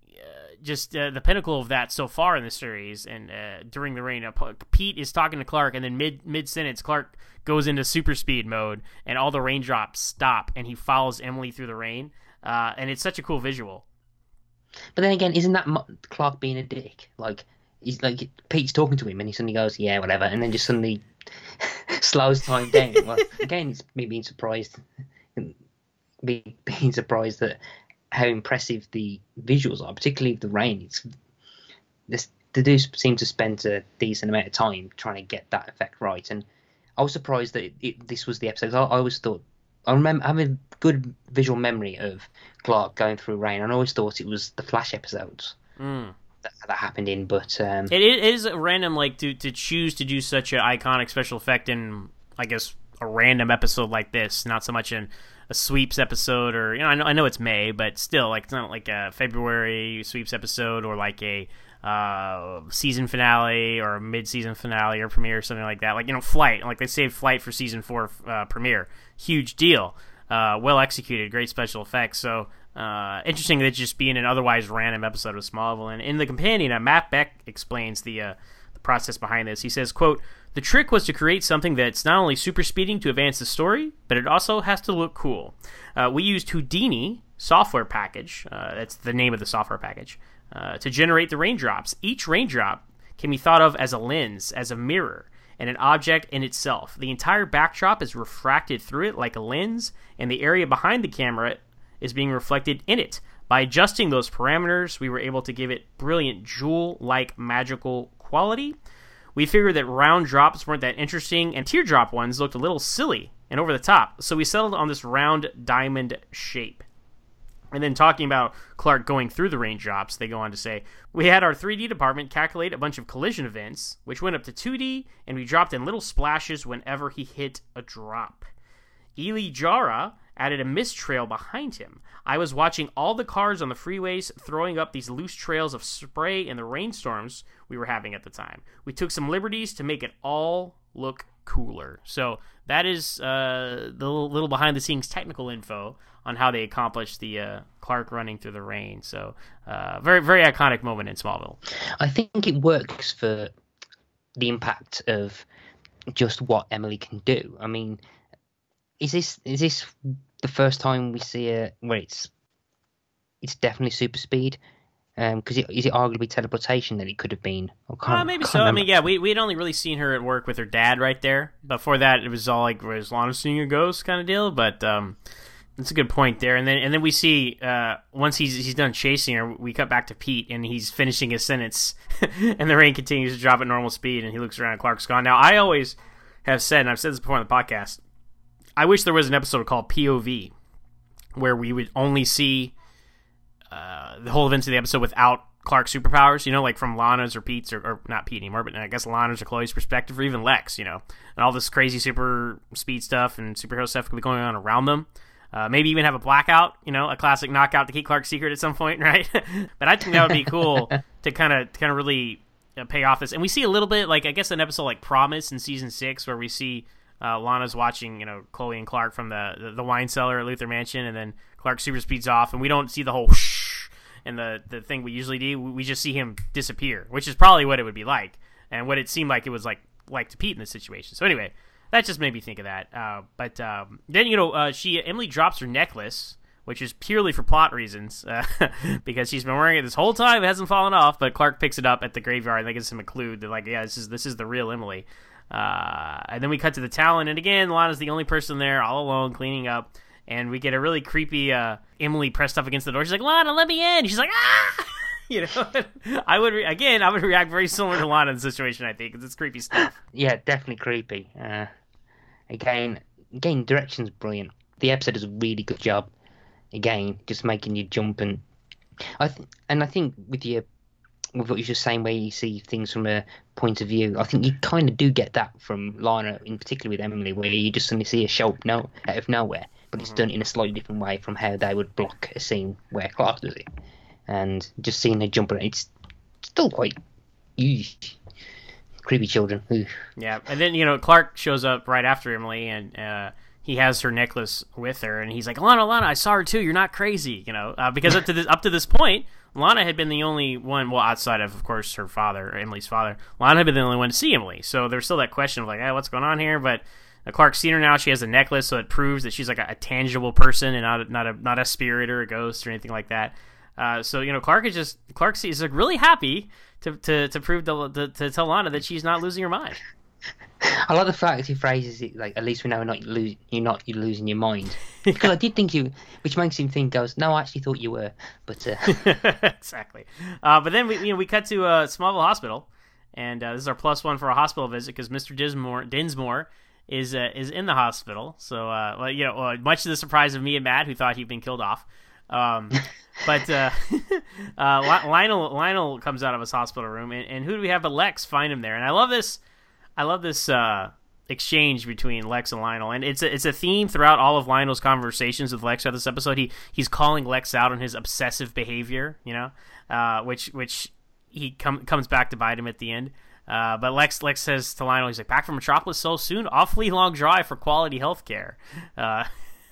just uh, the pinnacle of that so far in the series, and uh, during the rain, uh, Pete is talking to Clark, and then mid mid sentence, Clark goes into super speed mode, and all the raindrops stop, and he follows Emily through the rain, uh, and it's such a cool visual. But then again, isn't that Mo- Clark being a dick? Like he's like Pete's talking to him, and he suddenly goes, "Yeah, whatever," and then just suddenly slows time down. Well, again, it's me being surprised, me being surprised that. How impressive the visuals are, particularly the rain. It's this they do seem to spend a decent amount of time trying to get that effect right, and I was surprised that it, it, this was the episode. I, I always thought I remember having a good visual memory of Clark going through rain, and I always thought it was the Flash episodes Mm. that, that happened in. But um, It, it is a random, like to to choose to do such an iconic special effect in, I guess, a random episode like this, not so much in a sweeps episode, or you know, I know I know it's May, but still, like it's not like a February sweeps episode or like a uh, season finale or a mid-season finale or premiere or something like that. Like you know, Flight, like they saved Flight for season four uh, premiere, huge deal, uh, well executed, great special effects. So uh, interesting that just being an otherwise random episode of Smallville. And in the companion, uh, Matt Beck explains the uh, the process behind this. He says, "quote." The trick was to create something that's not only super speeding to advance the story, but it also has to look cool. Uh, we used Houdini software package, uh, that's the name of the software package, uh, to generate the raindrops. Each raindrop can be thought of as a lens, as a mirror, and an object in itself. The entire backdrop is refracted through it like a lens, and the area behind the camera is being reflected in it. By adjusting those parameters, we were able to give it brilliant jewel-like magical quality. We figured that round drops weren't that interesting, and teardrop ones looked a little silly and over the top, so we settled on this round diamond shape. And then talking about Clark going through the raindrops, they go on to say, we had our three D department calculate a bunch of collision events, which went up to two D, and we dropped in little splashes whenever he hit a drop. Ely Jara added a mist trail behind him. I was watching all the cars on the freeways throwing up these loose trails of spray in the rainstorms we were having at the time. We took some liberties to make it all look cooler. So that is uh, the little, little behind-the-scenes technical info on how they accomplished the uh, Clark running through the rain. So uh, very, very iconic moment in Smallville. I think it works for the impact of just what Emily can do. I mean, is this is this the first time we see her where it's it's definitely super speed. Um, because it, is it arguably teleportation that it could have been? I can't, Uh, maybe can't so. I remember. mean, yeah, we we'd only really seen her at work with her dad right there. Before that, it was all like, was Lana seeing a ghost kind of deal? But um, that's a good point there. And then and then we see uh, once he's he's done chasing her, we cut back to Pete, and he's finishing his sentence, and the rain continues to drop at normal speed, and he looks around, and Clark's gone. Now, I always have said, and I've said this before on the podcast, I wish there was an episode called P O V, where we would only see uh, the whole events of the episode without Clark's superpowers, you know, like from Lana's or Pete's, or, or not Pete anymore, but I guess Lana's or Chloe's perspective, or even Lex, you know, and all this crazy super speed stuff and superhero stuff could be going on around them. Uh, maybe even have a blackout, you know, a classic knockout to keep Clark secret at some point, right? But I think that would be cool to kind of kind of really uh, pay off this. And we see a little bit, like, I guess an episode like Promise in season six, where we see uh, Lana's watching, you know, Chloe and Clark from the, the, the wine cellar at Luther Mansion, and then Clark super speeds off, and we don't see the whole whoosh and the, the thing we usually do. We just see him disappear, which is probably what it would be like, and what it seemed like it was like like to Pete in this situation. So anyway, that just made me think of that. Uh, but um, then, you know, uh, she Emily drops her necklace, which is purely for plot reasons, uh, because she's been wearing it this whole time. It hasn't fallen off, but Clark picks it up at the graveyard, and that gives him a clue. They're like, yeah, this is this is the real Emily. Uh, and then we cut to the Talon, and again, Lana's the only person there, all alone, cleaning up. And we get a really creepy uh, Emily pressed up against the door. She's like, Lana, let me in. She's like, ah! You know, I would, re- again, I would react very similar to Lana in the situation, I think, because it's creepy stuff. Yeah, definitely creepy. Uh, again, again, direction's brilliant. The episode does a really good job. Again, just making you jump, and I th- and I think with your with what you're just saying, where you see things from a point of view, I think you kind of do get that from Lana, in particular with Emily, where you just suddenly see a show up no, out of nowhere. But it's done in a slightly different way from how they would block a scene where Clark does it. And just seeing her jump around, it's still quite ew, creepy children. Ew. Yeah, and then, you know, Clark shows up right after Emily, and uh, he has her necklace with her, and he's like, Lana, Lana, I saw her too, you're not crazy, you know, uh, because up to this up to this point, Lana had been the only one, well, outside of, of course, her father, or Emily's father, Lana had been the only one to see Emily, so there's still that question of like, hey, what's going on here, but Uh, Clark's seen her now. She has a necklace, so it proves that she's like a, a tangible person and not a, not a not a spirit or a ghost or anything like that. Uh, so you know, Clark is just Clark is like really happy to to to prove to, to, to tell Lana that she's not losing her mind. I like the fact that he phrases it like, at least we know you're not lo- you're not you're losing your mind. Because I did think you, which makes him think, goes, no, I actually thought you were, but uh... exactly. Uh, but then we you know we cut to uh, Smallville Hospital, and uh, this is our plus one for a hospital visit because Mister Dinsmore Dinsmore. is uh, is in the hospital, so uh, well, you know, uh, much to the surprise of me and Matt, who thought he'd been killed off. Um, but uh, uh, Lionel Lionel comes out of his hospital room, and, and who do we have but Lex find him there? And I love this, I love this uh, exchange between Lex and Lionel, and it's a, it's a theme throughout all of Lionel's conversations with Lex throughout this episode. He he's calling Lex out on his obsessive behavior, you know, uh, which which he com- comes back to bite him at the end. Uh, but Lex Lex says to Lionel, he's like, back from Metropolis so soon? Awfully long drive for quality health care. Uh,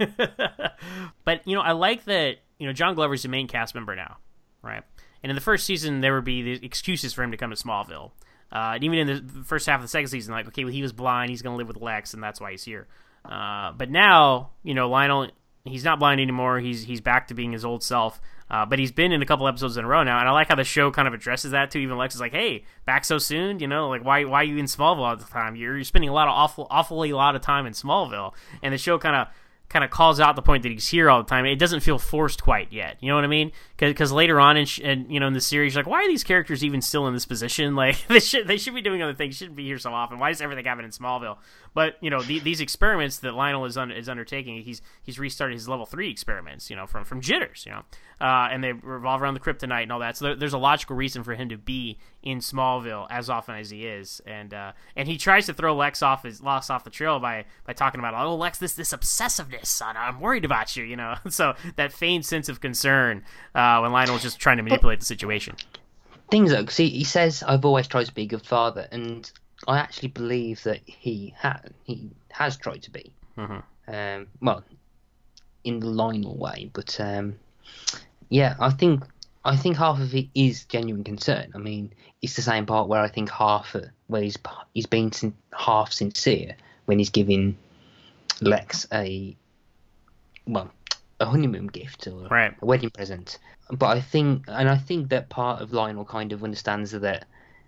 but, you know, I like that, you know, John Glover's the main cast member now, right? And in the first season, there would be the excuses for him to come to Smallville. Uh, and even in the first half of the second season, like, okay, well, he was blind, he's going to live with Lex, and that's why he's here. Uh, but now, you know, Lionel, he's not blind anymore, he's he's back to being his old self. Uh, but he's been in a couple episodes in a row now, and I like how the show kind of addresses that too. Even Lex is like, "Hey, back so soon? You know, like why why are you in Smallville all the time? You're you're spending a lot of awful awfully a lot of time in Smallville." And the show kind of kind of calls out the point that he's here all the time. It doesn't feel forced quite yet. You know what I mean? Because later on in sh- and you know in the series, you're like, why are these characters even still in this position? Like they should they should be doing other things. Shouldn't be here so often. Why does everything happen in Smallville? But you know the, these experiments that Lionel is un- is undertaking, he's he's restarted his level three experiments. You know from from Jitters. You know. Uh, and they revolve around the kryptonite and all that. So there, there's a logical reason for him to be in Smallville as often as he is. And uh, and he tries to throw Lex off his Lex off the trail by, by talking about, oh, Lex, this this obsessiveness, son. I'm worried about you, you know. So that feigned sense of concern uh, when Lionel's just trying to manipulate the situation. Things like, see, he says, I've always tried to be a good father. And I actually believe that he, ha- he has tried to be. Mm-hmm. Um, well, in the Lionel way, but... Um, Yeah, I think I think half of it is genuine concern. I mean, it's the same part where I think half where he's he's been sin- half sincere when he's giving Lex a well a honeymoon gift or Right. a wedding present. But I think, and I think that part of Lionel kind of understands that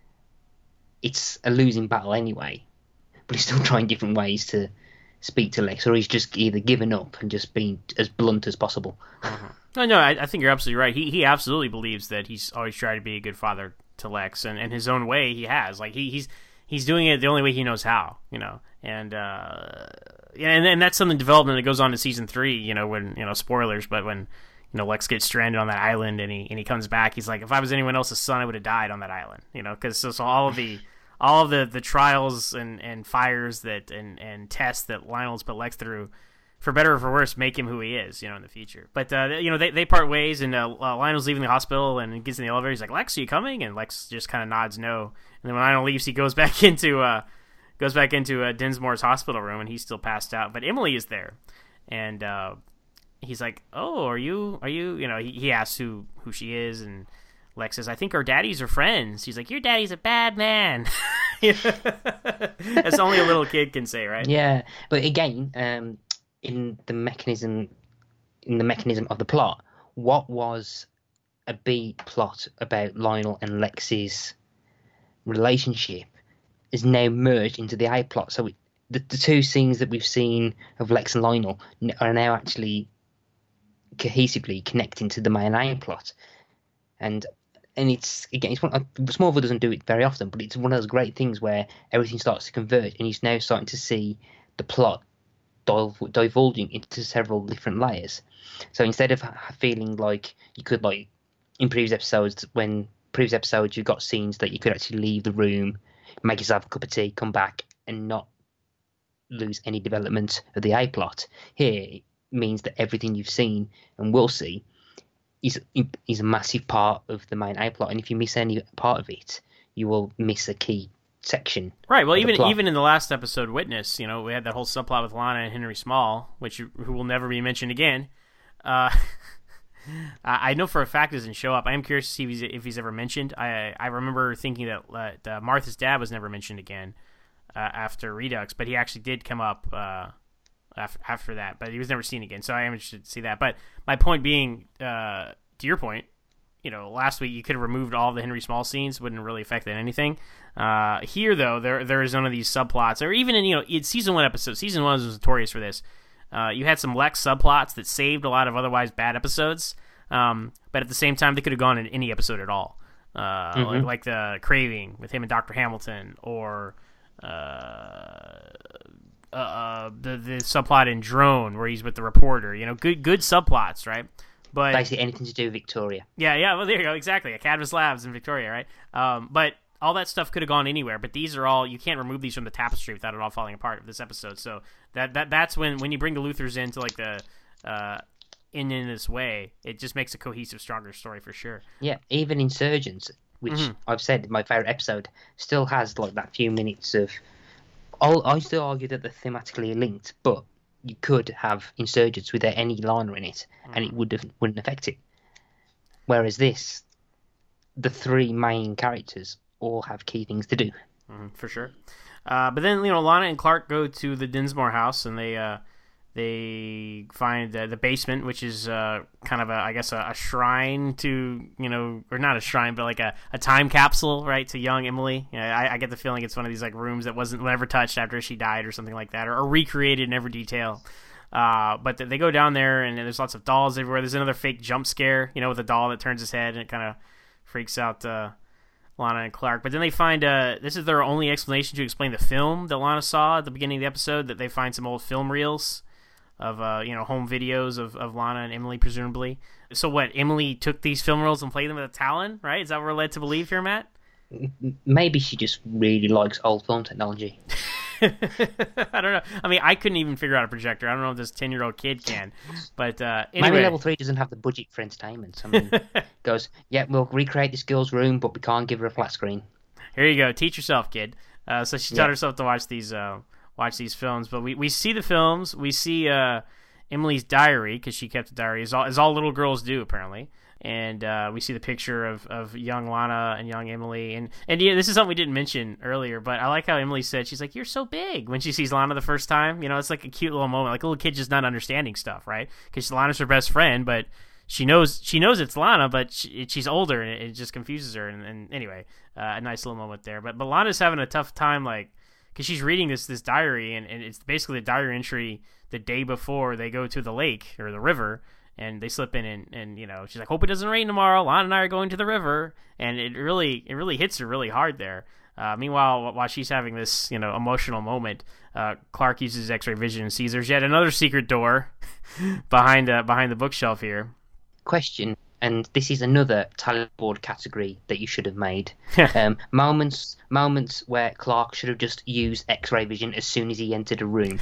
it's a losing battle anyway, but he's still trying different ways to speak to Lex, or he's just either given up and just being as blunt as possible. Uh-huh. No, no, I, I think you're absolutely right. He he absolutely believes that he's always tried to be a good father to Lex, and in his own way, he has. Like he, he's he's doing it the only way he knows how, you know. And uh, and and that's something development that goes on to season three. You know, when you know spoilers, but when you know Lex gets stranded on that island and he and he comes back, he's like, if I was anyone else's son, I would have died on that island. You know, because so, so all of the all of the, the trials and, and fires that and, and tests that Lionel's put Lex through, for better or for worse, make him who he is, you know, in the future. But, uh, you know, they, they part ways, and uh, Lionel's leaving the hospital and gets in the elevator. He's like, Lex, are you coming? And Lex just kind of nods no. And then when Lionel leaves, he goes back into uh, goes back into uh, Dinsmore's hospital room, and he's still passed out. But Emily is there, and uh, he's like, oh, are you, are you, you know, he, he asks who, who she is, and Lex says, I think our daddies are friends. He's like, your daddy's a bad man. That's only a little kid can say, right? Yeah, but again, um, in the mechanism, in the mechanism of the plot, what was a B plot about Lionel and Lex's relationship is now merged into the A plot. So it, the, the two scenes that we've seen of Lex and Lionel are now actually cohesively connecting to the main A plot. And and it's again, it's one, uh, Smallville doesn't do it very often, but it's one of those great things where everything starts to converge, and he's now starting to see the plot div- divulging into several different layers. So instead of feeling like you could, like in previous episodes, when previous episodes you've got scenes that you could actually leave the room, make yourself a cup of tea, come back, and not lose any development of the A plot. Here it means that everything you've seen and will see is is a massive part of the main A plot, and if you miss any part of it, you will miss a key section. Right. Well, even even in the last episode, Witness, you know, we had that whole subplot with Lana and Henry Small, which who will never be mentioned again. Uh, I know for a fact doesn't show up. I am curious to see if he's, if he's ever mentioned. I I remember thinking that uh, Martha's dad was never mentioned again uh, after Redux, but he actually did come up uh, after, after that, but he was never seen again. So I am interested to see that. But my point being, uh, to your point, you know, last week you could have removed all the Henry Small scenes, wouldn't really affect anything. Uh, here, though, there there is none of these subplots, or even in, you know, in season one episode, season one was notorious for this. Uh, you had some Lex subplots that saved a lot of otherwise bad episodes, um, but at the same time, they could have gone in any episode at all. Uh, mm-hmm. like, like the Craving with him and Doctor Hamilton, or uh, uh, the the subplot in Drone where he's with the reporter. You know, good good subplots, right? But basically anything to do with Victoria. Yeah, yeah. Well, there you go. Exactly. At Cadmus Labs in Victoria, right? Um, but all that stuff could have gone anywhere. But these are all, you can't remove these from the tapestry without it all falling apart of this episode. So that that that's when when you bring the Luthers into like the uh, in in this way, it just makes a cohesive, stronger story for sure. Yeah, even Insurgents, which mm-hmm. I've said my favorite episode, still has like that few minutes of. I'll, I still argue that they're thematically linked, but you could have Insurgents without any liner in it, mm-hmm. and it would have, wouldn't affect it. Whereas this, the three main characters all have key things to do. Mm-hmm, for sure. Uh, but then, you know, Lana and Clark go to the Dinsmore house, and they uh, they find the, the basement, which is uh, kind of a, I guess, a, a shrine to, you know, or not a shrine, but like a, a time capsule, right, to young Emily. You know, I, I get the feeling it's one of these like rooms that wasn't never touched after she died or something like that, or, or recreated in every detail. Uh, but they go down there, and there's lots of dolls everywhere. There's another fake jump scare, you know, with a doll that turns his head, and it kind of freaks out uh, Lana and Clark. But then they find, uh, this is their only explanation to explain the film that Lana saw at the beginning of the episode, that they find some old film reels of, uh, you know, home videos of, of Lana and Emily, presumably. So what, Emily took these film reels and played them with a Talon, right? Is that what we're led to believe here, Matt? Maybe she just really likes old film technology. I don't know. I mean, I couldn't even figure out a projector. I don't know if this ten-year-old kid can. But uh, anyway. Maybe Level three doesn't have the budget for entertainment. I mean, goes, yeah, we'll recreate this girl's room, but we can't give her a flat screen. Here you go. Teach yourself, kid. Uh, so she taught yeah. herself to watch these uh, watch these films. But we, we see the films. We see uh, Emily's diary, because she kept a diary, as all, as all little girls do, apparently. and uh, we see the picture of, of young Lana and young Emily, and and yeah, this is something we didn't mention earlier, but I like how Emily said, she's like, "You're so big," when she sees Lana the first time. You know, it's like a cute little moment, like a little kid just not understanding stuff, right? Because Lana's her best friend, but she knows she knows it's Lana, but she, she's older, and it, it just confuses her. And, and anyway, uh, a nice little moment there. But but Lana's having a tough time, like, because she's reading this this diary, and, and it's basically a diary entry the day before they go to the lake or the river. And they slip in, and, and you know, she's like, "Hope it doesn't rain tomorrow. Lana and I are going to the river," and it really, it really hits her really hard there. Uh, meanwhile, while she's having this, you know, emotional moment, uh, Clark uses his X-ray vision and sees there's yet another secret door behind, uh, behind the bookshelf here. Question, and this is another talent board category that you should have made. um, moments, moments where Clark should have just used X-ray vision as soon as he entered a room.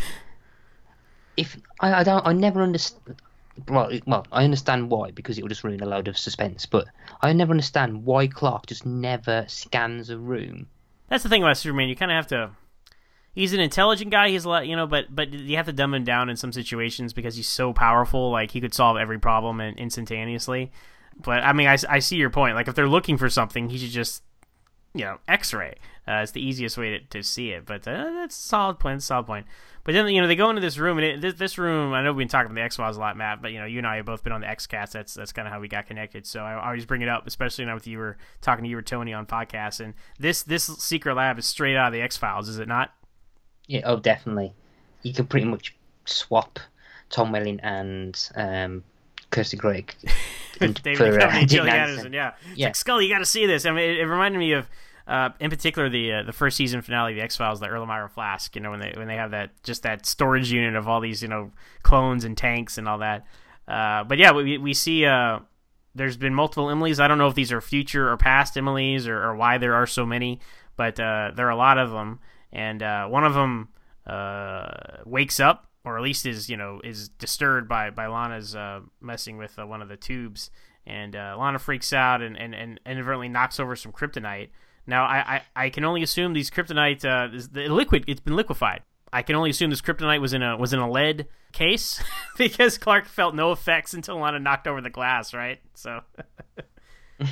If I, I don't, I never understand. Well, well, I understand why, because it would just ruin a load of suspense, but I never understand why Clark just never scans a room. That's the thing about Superman, you kind of have to... He's an intelligent guy, he's a lot, you know, but but you have to dumb him down in some situations because he's so powerful, like, he could solve every problem instantaneously. But, I mean, I, I see your point. Like, if they're looking for something, he should just, you know, X-ray. Uh, it's the easiest way to, to see it, but uh, that's a solid point, that's a solid point. But then, you know, they go into this room, and it, this, this room, I know we've been talking about the X-Files a lot, Matt, but, you know, you and I have both been on the X-Cast. That's that's kind of how we got connected. So I, I always bring it up, especially now with you were talking to you or Tony on podcasts. And this this secret lab is straight out of the X-Files, is it not? Yeah, oh, definitely. You can pretty much swap Tom Welling and um, Kirsty Craig David for uh, Duchovny, Gillian Anderson. Anderson. Yeah. It's Yeah. like, Scully, you got to see this. I mean, it, it reminded me of... Uh, in particular, the uh, the first season finale of the X-Files, the Erlenmeyer Flask. You know, when they when they have that just that storage unit of all these, you know, clones and tanks and all that. Uh, but yeah, we we see uh, there's been multiple Emilys. I don't know if these are future or past Emilys or, or why there are so many, but uh, there are a lot of them. And uh, one of them uh, wakes up, or at least is you know is disturbed by by Lana's uh, messing with uh, one of the tubes, and uh, Lana freaks out and, and, and inadvertently knocks over some kryptonite. Now, I, I, I can only assume these kryptonite, uh, the liquid, it's been liquefied. I can only assume this kryptonite was in a was in a lead case because Clark felt no effects until Lana knocked over the glass, right? So, but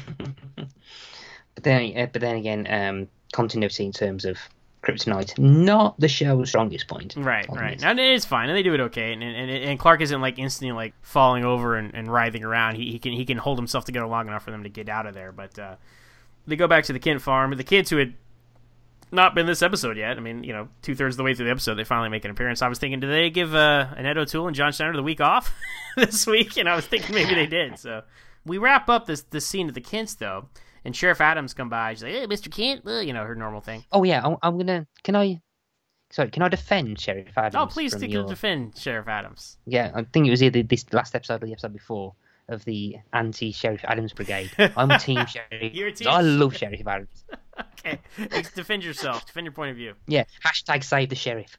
then, uh, but then again, um, continuity in terms of kryptonite, not the show's strongest point. Right, right. And it is fine, and they do it okay. And and, and Clark isn't like instantly like falling over and, and writhing around. He he can he can hold himself together long enough for them to get out of there, but. Uh, They go back to the Kent farm. The kids who had not been this episode yet, I mean, you know, two-thirds of the way through the episode, they finally make an appearance. I was thinking, did they give uh, Annette O'Toole and John Schneider the week off this week? And I was thinking maybe they did. So we wrap up this this scene at the Kents, though, and Sheriff Adams come by. She's like, "Hey, Mister Kent," well, you know, her normal thing. Oh, yeah, I'm, I'm going to... Can I... Sorry, can I defend Sheriff Adams? Oh, please from stick your... to defend Sheriff Adams. Yeah, I think it was either this last episode or the episode before of the anti-Sheriff Adams Brigade. I'm Team Sheriff. You're team I love Sheriff Adams. Okay, defend yourself. Defend your point of view. Yeah, hashtag save the sheriff.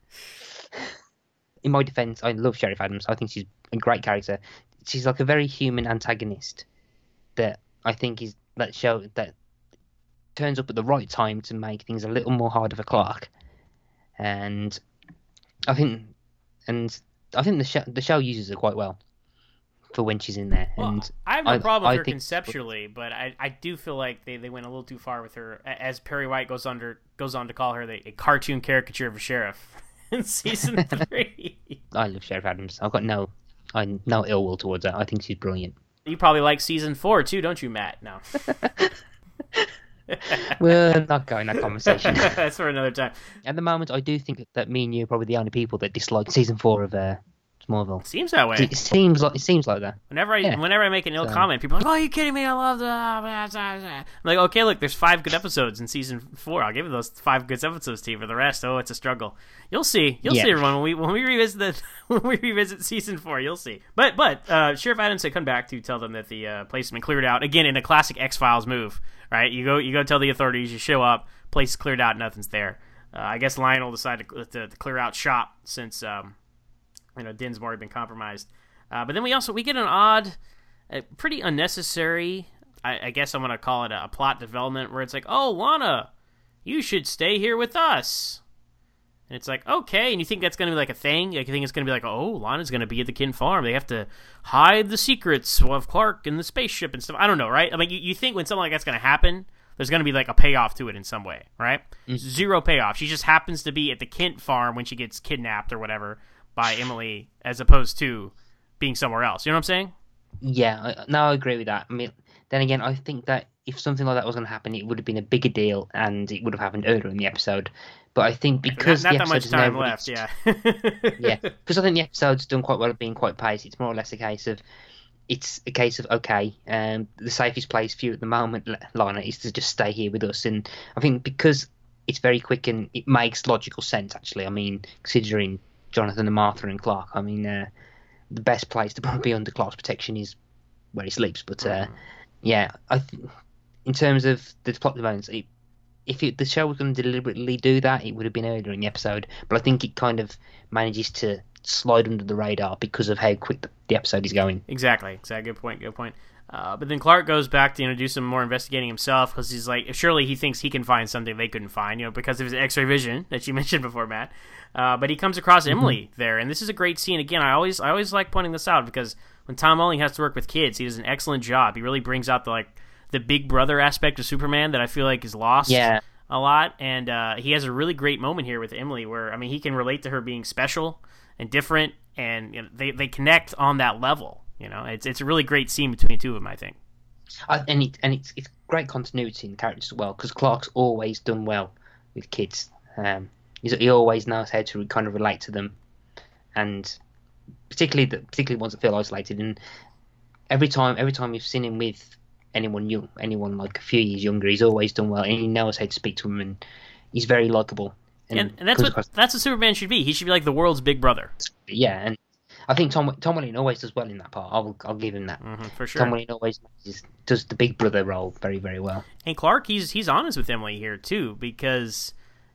In my defense, I love Sheriff Adams. I think she's a great character. She's like a very human antagonist that I think is that show that turns up at the right time to make things a little more harder for Clark. And I think, and I think the show the show uses her quite well for when she's in there. Well, and I have no I, problem with I her think, conceptually, but I, I do feel like they, they went a little too far with her. As Perry White goes under goes on to call her the, a cartoon caricature of a sheriff in season three. I love Sheriff Adams. I've got no, I no ill will towards her. I think she's brilliant. You probably like season four too, don't you, Matt? No. We're not going that conversation. That's for another time. At the moment, I do think that me and you are probably the only people that dislike season four of uh, Smallville. Seems that way. It seems like it seems like that. Whenever I Yeah. whenever I make an ill So- comment, people are like, "Oh, are you kidding me? I love the." I'm like, okay, look, there's five good episodes in season four. I'll give you those five good episodes to you. For the rest, oh, it's a struggle. You'll see. You'll Yeah. see, everyone. When we when we revisit the when we revisit season four, you'll see. But but uh, Sheriff Adams had come back to tell them that the uh, place has been cleared out again in a classic X-Files move. Right? You go you go tell the authorities. You show up. Place is cleared out. Nothing's there. Uh, I guess Lionel decided to, to, to clear out shop since. Um, You know, Dinsmore had been compromised. Uh, but then we also, we get an odd, uh, pretty unnecessary, I, I guess I'm going to call it a, a plot development where it's like, oh, Lana, you should stay here with us. And it's like, okay, and you think that's going to be like a thing? Like, you think it's going to be like, oh, Lana's going to be at the Kent farm. They have to hide the secrets of Clark and the spaceship and stuff. I don't know, right? I mean, you, you think when something like that's going to happen, there's going to be like a payoff to it in some way, right? Mm-hmm. Zero payoff. She just happens to be at the Kent farm when she gets kidnapped or whatever by Emily, as opposed to being somewhere else. You know what I'm saying? Yeah, no, I agree with that. I mean, then again, I think that if something like that was going to happen, it would have been a bigger deal, and it would have happened earlier in the episode. But I think because not, the not that much episode time now left, reached, yeah, yeah, because I think the episode's done quite well at being quite paced. It's more or less a case of, it's a case of okay, um, the safest place for you at the moment, Lana, is to just stay here with us. And I think because it's very quick and it makes logical sense. Actually, I mean, considering Jonathan and Martha and Clark, I mean, uh, the best place to probably be under Clark's protection is where he sleeps. But uh, mm. yeah, I th- in terms of the plot developments, it, if it, the show was going to deliberately do that, it would have been earlier in the episode. But I think it kind of manages to slide under the radar because of how quick the, the episode is going. Exactly. Exactly. Good point. Good point. Uh, but then Clark goes back to, you know, do some more investigating himself, because he's like, surely he thinks he can find something they couldn't find, you know, because of his X-ray vision that you mentioned before, Matt. Uh, but he comes across mm-hmm. Emily there, and this is a great scene. Again, I always, I always like pointing this out, because when Tom Welling has to work with kids, he does an excellent job. He really brings out the like the big brother aspect of Superman that I feel like is lost. Yeah. A lot, and uh, he has a really great moment here with Emily where, I mean, he can relate to her being special and different, and you know, they, they connect on that level. You know, it's it's a really great scene between the two of them, I think. I, and it, and it's it's great continuity in characters as well, because Clark's always done well with kids. Um, he's, he always knows how to kind of relate to them, and particularly the particularly ones that feel isolated. And every time every time you've seen him with anyone young, anyone like a few years younger, he's always done well, and he knows how to speak to him, and he's very likable. And, and, and that's what across... that's what Superman should be. He should be like the world's big brother. Yeah, and I think Tom Tom Welling always does well in that part. I'll I'll give him that. Mm-hmm, for sure. Tom Welling always does, does the big brother role very very well. And Clark, he's he's honest with Emily here too, because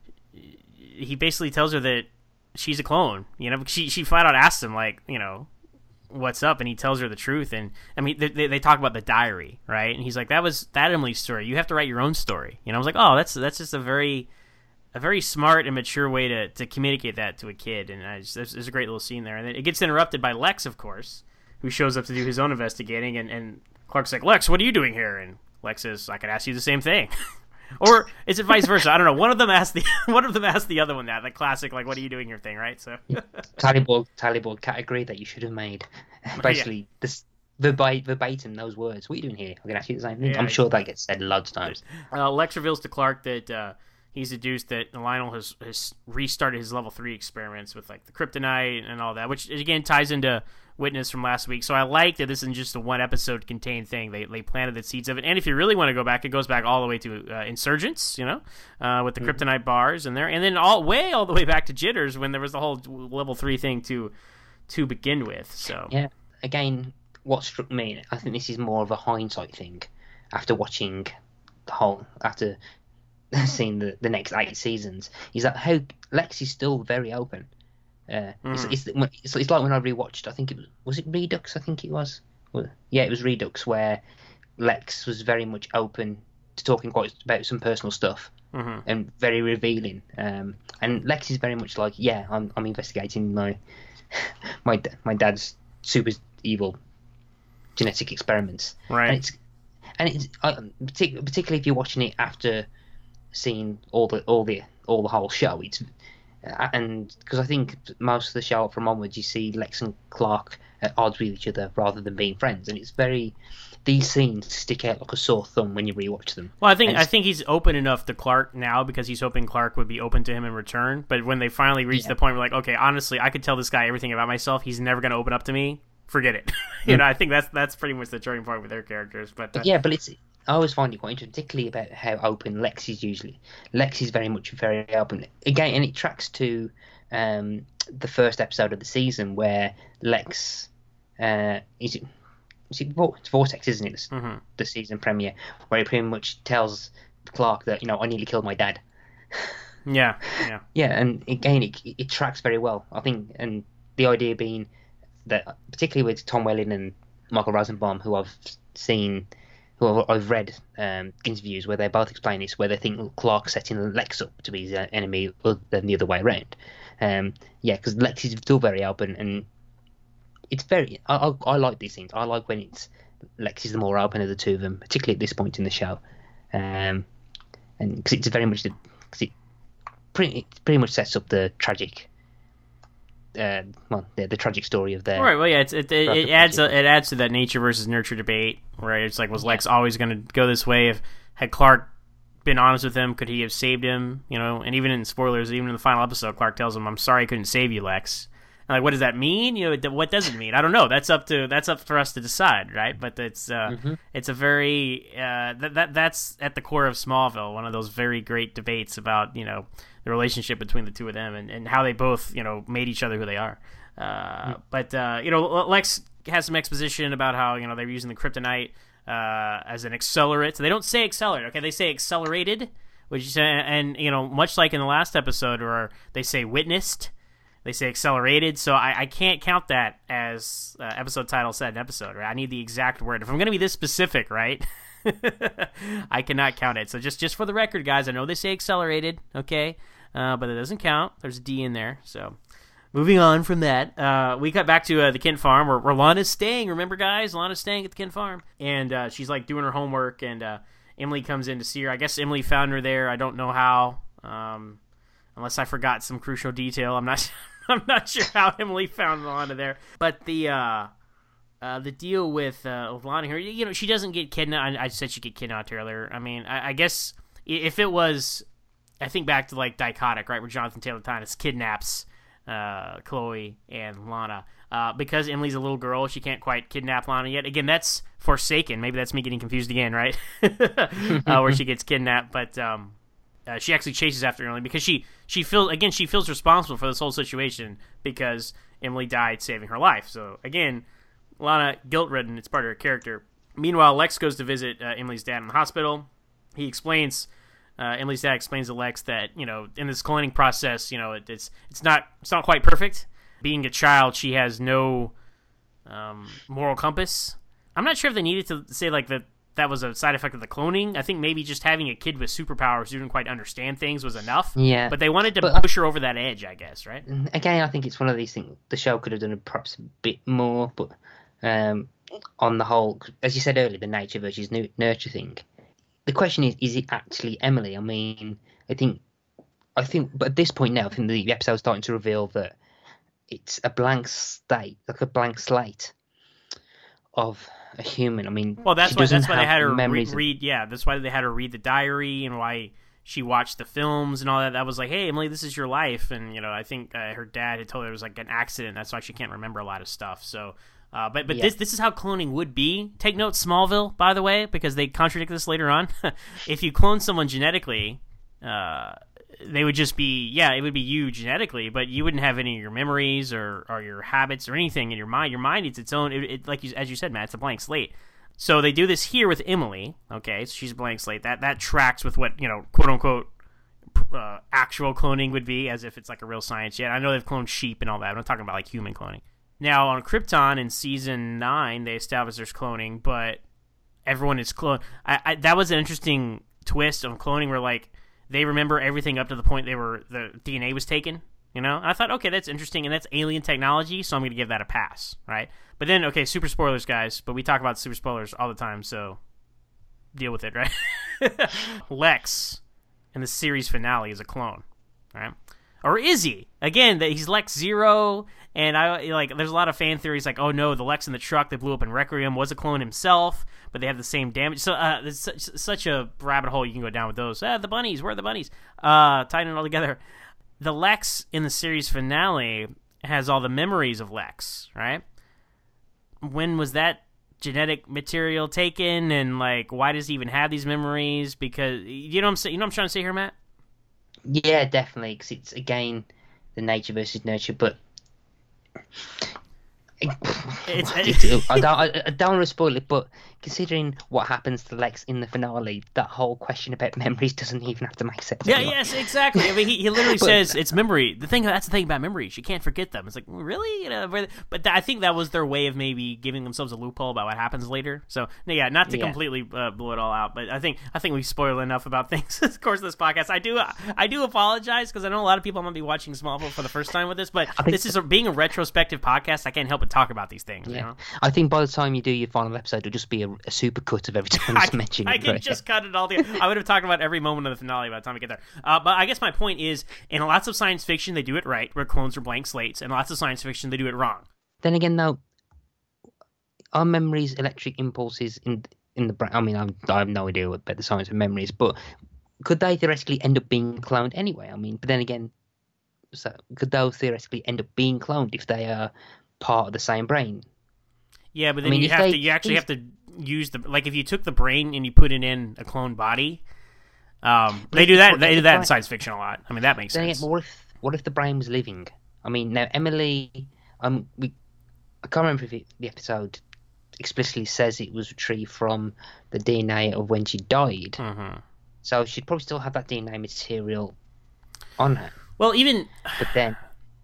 he basically tells her that she's a clone. You know, she she flat out asks him, like, you know, what's up, and he tells her the truth. And I mean, they, they talk about the diary, right? And he's like, that was that Emily's story. You have to write your own story. You know, I was like, oh, that's that's just a very a very smart and mature way to, to communicate that to a kid. And I just, there's, there's a great little scene there. And it gets interrupted by Lex, of course, who shows up to do his own investigating. And, and Clark's like, Lex, what are you doing here? And Lex says, I could ask you the same thing. Or is it vice versa? I don't know. One of them asked the one of them asked the other one that, the classic, like, what are you doing here thing, right? So Tallyboard, Tallyboard category that you should have made. Basically, yeah. this verbatim, verbatim those words. What are you doing here? I'm gonna ask you the same thing. Yeah, I'm sure that gets said loads of times. Uh, Lex reveals to Clark that uh, he's deduced that Lionel has, has restarted his level three experiments with like the kryptonite and all that, which again ties into Witness from last week. So I like that this isn't just a one episode contained thing. They they planted the seeds of it. And if you really want to go back, it goes back all the way to uh, Insurgents, you know, uh, with the mm-hmm. kryptonite bars in there, and then all way all the way back to Jitters when there was the whole level three thing to to begin with. So yeah, again, what struck me, I think this is more of a hindsight thing after watching the whole after seeing the the next eight seasons, is that how Lex is still very open. Uh, mm. it's, it's, it's, it's like when I rewatched, I think it was, was it Redux? I think it was. Well, yeah, it was Redux, where Lex was very much open to talking quite about some personal stuff mm-hmm. and very revealing. Um, and Lex is very much like, yeah, I'm I'm investigating my my my dad's super evil genetic experiments. Right. And it's and it's I, partic- particularly if you're watching it after seeing all the all the all the whole show, it's. And because I think most of the show from onwards, you see Lex and Clark at odds with each other rather than being friends, and it's very these scenes stick out like a sore thumb when you rewatch them. Well, I think I think he's open enough to Clark now because he's hoping Clark would be open to him in return. But when they finally reach yeah. the point where, like, okay, honestly, I could tell this guy everything about myself. He's never going to open up to me. Forget it. you mm. know, I think that's that's pretty much the turning point with their characters. But uh, yeah, but it's. I always find it quite interesting, particularly about how open Lex is usually. Lex is very much very open. Again, and it tracks to um, the first episode of the season where Lex... Uh, is it, is it it's Vortex, isn't it? Mm-hmm. The season premiere, where he pretty much tells Clark that, you know, I nearly killed my dad. Yeah, yeah. Yeah, and again, it, it tracks very well, I think. And the idea being that, particularly with Tom Welling and Michael Rosenbaum, who I've seen... who I've read um, interviews where they both explain this, where they think Clark's setting Lex up to be his enemy other than the other way around. Um, yeah, because Lex is still very open, and it's very. I, I, I like these things. I like when it's Lex is the more open of the two of them, particularly at this point in the show, um, and because it's very much the, cause it pretty it pretty much sets up the tragic. Uh, well, the, the tragic story of their right. Well, yeah, it's, it it, it adds a, it adds to that nature versus nurture debate, right? It's like, was Lex yeah. always going to go this way? If had Clark been honest with him, could he have saved him? You know, and even in spoilers, even in the final episode, Clark tells him, "I'm sorry I couldn't save you, Lex." And like, what does that mean? You know, what does it mean? I don't know. That's up to that's up for us to decide, right? But it's uh, mm-hmm. it's a very uh, that that that's at the core of Smallville, one of those very great debates about, you know, the relationship between the two of them and, and how they both, you know, made each other who they are. Uh, mm-hmm. But uh, you know, Lex has some exposition about how, you know, they're using the kryptonite uh, as an accelerant. So they don't say accelerate, okay? They say accelerated, which is, and you know, much like in the last episode where they say witnessed. They say accelerated, so I, I can't count that as uh, episode title said in episode, right? I need the exact word. If I'm going to be this specific, right, I cannot count it. So just, just for the record, guys, I know they say accelerated, okay, uh, but it doesn't count. There's a D in there. So moving on from that, uh, we got back to uh, the Kent farm where, where Lana's staying. Remember, guys? Lana's staying at the Kent farm. And uh, she's, like, doing her homework, and uh, Emily comes in to see her. I guess Emily found her there. I don't know how, um, unless I forgot some crucial detail. I'm not I'm not sure how Emily found Lana there, but the uh, uh, the deal with uh, Lana here, you know, she doesn't get kidnapped. I, I said she get kidnapped earlier. I mean, I, I guess if it was, I think back to like Dichotic, right, where Jonathan Taylor Thomas kidnaps uh, Chloe and Lana. Uh, because Emily's a little girl, she can't quite kidnap Lana yet. Again, that's Forsaken. Maybe that's me getting confused again, right? uh, where she gets kidnapped, but. Um, Uh, she actually chases after Emily because she, she feels again she feels responsible for this whole situation because Emily died saving her life. So again, Lana guilt-ridden. It's part of her character. Meanwhile, Lex goes to visit uh, Emily's dad in the hospital. He explains uh, Emily's dad explains to Lex that, you know, in this cloning process, you know, it, it's it's not it's not quite perfect. Being a child, she has no um, moral compass. I'm not sure if they needed to say like that. That was a side effect of the cloning. I think maybe just having a kid with superpowers who didn't quite understand things was enough. Yeah. But they wanted to but, push her over that edge, I guess, right? Again, I think it's one of these things. The show could have done perhaps a bit more, but um, on the whole, as you said earlier, the nature versus nurture thing. The question is, is it actually Emily? I mean, I think, I think, but at this point now, I think the episode's starting to reveal that it's a blank slate, like a blank slate of a human. I mean, well, that's why that's why they had her re- read. Yeah, that's why they had her read the diary and why she watched the films and all that. That was like, hey, Emily, this is your life. And you know, I think uh, her dad had told her it was like an accident. That's why she can't remember a lot of stuff. So, uh, but but yeah. this this is how cloning would be. Take note, Smallville, by the way, because they contradict this later on. If you clone someone genetically, uh, they would just be yeah, it would be you genetically, but you wouldn't have any of your memories or, or your habits or anything in your mind. Your mind is its own. It, it, like you, as you said, Matt, it's a blank slate. So they do this here with Emily. Okay, so she's a blank slate. That that tracks with what, you know, quote unquote uh, actual cloning would be, as if it's like a real science yet. I know they've cloned sheep and all that. I'm not talking about like human cloning. Now on Krypton in season nine, they established there's cloning, but everyone is cloned. I, I that was an interesting twist on cloning, where like they remember everything up to the point they were the D N A was taken. You know, and I thought, okay, that's interesting, and that's alien technology, so I'm going to give that a pass, right? But then, okay, super spoilers, guys, but we talk about super spoilers all the time, so deal with it, right? Lex in the series finale is a clone, right? Or is he? Again, he's Lex Zero, and I like. There's a lot of fan theories like, oh no, the Lex in the truck that blew up in Requiem was a clone himself, but they have the same damage. So uh, it's such, such a rabbit hole you can go down with those. Ah, the bunnies, where are the bunnies? Uh, tying it all together. The Lex in the series finale has all the memories of Lex, right? When was that genetic material taken, and like, why does he even have these memories? Because you know what I'm saying. You know what I'm trying to say here, Matt? Yeah, definitely. Because it's again the nature versus nurture. But It's, It's, I don't, I, I don't want to spoil it, but considering what happens to Lex in the finale, that whole question about memories doesn't even have to make sense. Yeah, anymore. yes, exactly. I mean, he, he literally But- says it's memory. The thing that's the thing about memory, she can't forget them. It's like really, you know. But but th- I think that was their way of maybe giving themselves a loophole about what happens later. So yeah, not to Yeah. completely uh, blow it all out, but I think I think we spoiled enough about things. Of course, this podcast. I do I do apologize because I know a lot of people might be watching Smallville for the first time with this, but think- this is a, being a retrospective podcast. I can't help but talk about these things. You Yeah, know? I think by the time you do your final episode, it'll just be a, a super cut of every time it's mentioned. I can but- just cut it all together. I would have talked about every moment of the finale by the time we get there. Uh, but I guess my point is, in lots of science fiction, they do it right, where clones are blank slates, and lots of science fiction, they do it wrong. Then again, though, are memories electric impulses in in the brain? I mean, I'm, I have no idea about the science of memories, but could they theoretically end up being cloned anyway? I mean, but then again, so could those theoretically end up being cloned if they are part of the same brain? Yeah, but then I mean, you if have they- to, you actually if- have to use the like if you took the brain and you put it in a clone body. Um, they do that. But They do the that in brain- science fiction a lot. I mean, that makes Then sense. again, but what if what if the brain was living? I mean, now Emily, um, we I can't remember if it, the episode explicitly says it was retrieved from the D N A of when she died. Mhm. So she'd probably still have that D N A material on her. Well, even But then,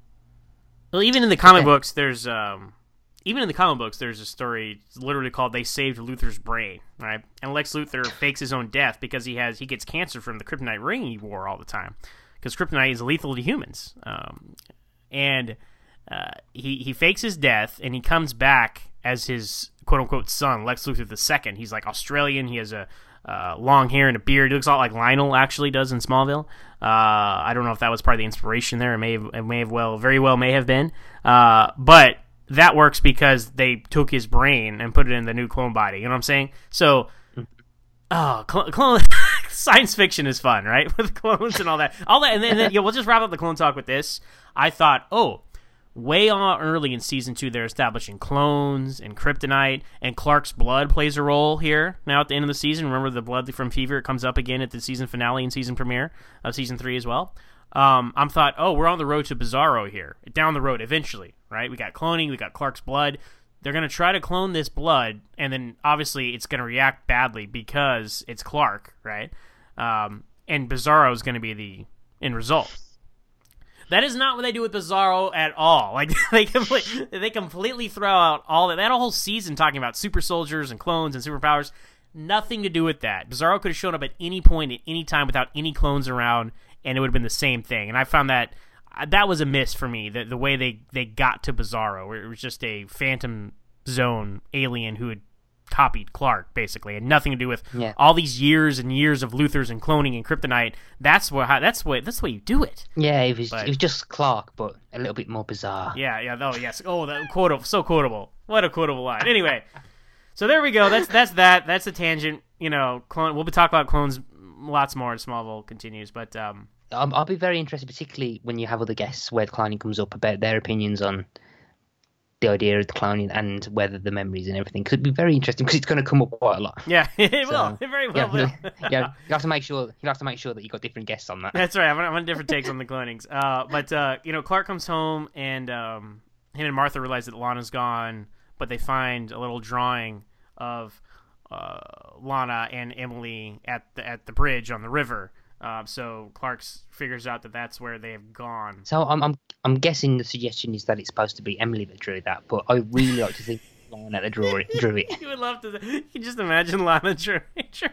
well, even in the comic Okay. books, there's um, even in the comic books, there's a story it's literally called "They Saved Luthor's Brain," right? And Lex Luthor fakes his own death because he has he gets cancer from the kryptonite ring he wore all the time, because kryptonite is lethal to humans. Um, and uh, he he fakes his death, and he comes back as his quote unquote son, Lex Luthor the second. He's like Australian. He has a uh, long hair and a beard. He looks a lot like Lionel actually does in Smallville. Uh, I don't know if that was part of the inspiration there. It may have, it may have well, very well may have been. Uh, but that works because they took his brain and put it in the new clone body. You know what I'm saying? So, oh, cl- clone science fiction is fun, right? With clones and all that, all that, and then, and then yeah, we'll just wrap up the clone talk with this. I thought, oh. Way on early in season two, they're establishing clones and kryptonite, and Clark's blood plays a role here. Now at the end of the season, remember the blood from Fever? It comes up again at the season finale and season premiere of season three as well. Um, I'm thought, oh, we're on the road to Bizarro here, down the road eventually, right? We got cloning, we got Clark's blood. They're gonna try to clone this blood, and then obviously it's gonna react badly because it's Clark, right? Um, and Bizarro is gonna be the end result. That is not what they do with Bizarro at all. Like they complete, they completely throw out all that. That whole season talking about super soldiers and clones and superpowers. Nothing to do with that. Bizarro could have shown up at any point at any time without any clones around, and it would have been the same thing. And I found that that was a miss for me. The the way they, they got to Bizarro, where it was just a Phantom Zone alien who had copied Clark, basically, and nothing to do with Yeah. all these years and years of Luthor's and cloning and kryptonite. That's what how, that's what that's the way you do it. yeah, it was But- it was just Clark, but a little bit more bizarre. Yeah, yeah, oh yes. Oh, that quotable, so quotable. What a quotable line. Anyway, so there we go. That's that's that. That's a tangent. You know, clone. We'll be talking about clones lots more as Smallville continues, but um, I'll, I'll be very interested, particularly when you have other guests where the cloning comes up, about their opinions on the idea of the cloning and whether the memories and everything. Because it'd be very interesting because it's going to come up quite a lot. yeah, it will. So, It very well Yeah, will. yeah, you have to make sure you have to make sure that you got different guests on that. That's right. I'm on, I'm on different takes on the clonings. Uh, but uh, you know, Clark comes home and um, him and Martha realize that Lana's gone, but they find a little drawing of uh, Lana and Emily at the at the bridge on the river. Uh, so Clark figures out that that's where they have gone. So I'm I'm I'm guessing the suggestion is that it's supposed to be Emily that drew that, but I really like to think Lana that drew it. Drew it. You would love to. You can just imagine Lana drawing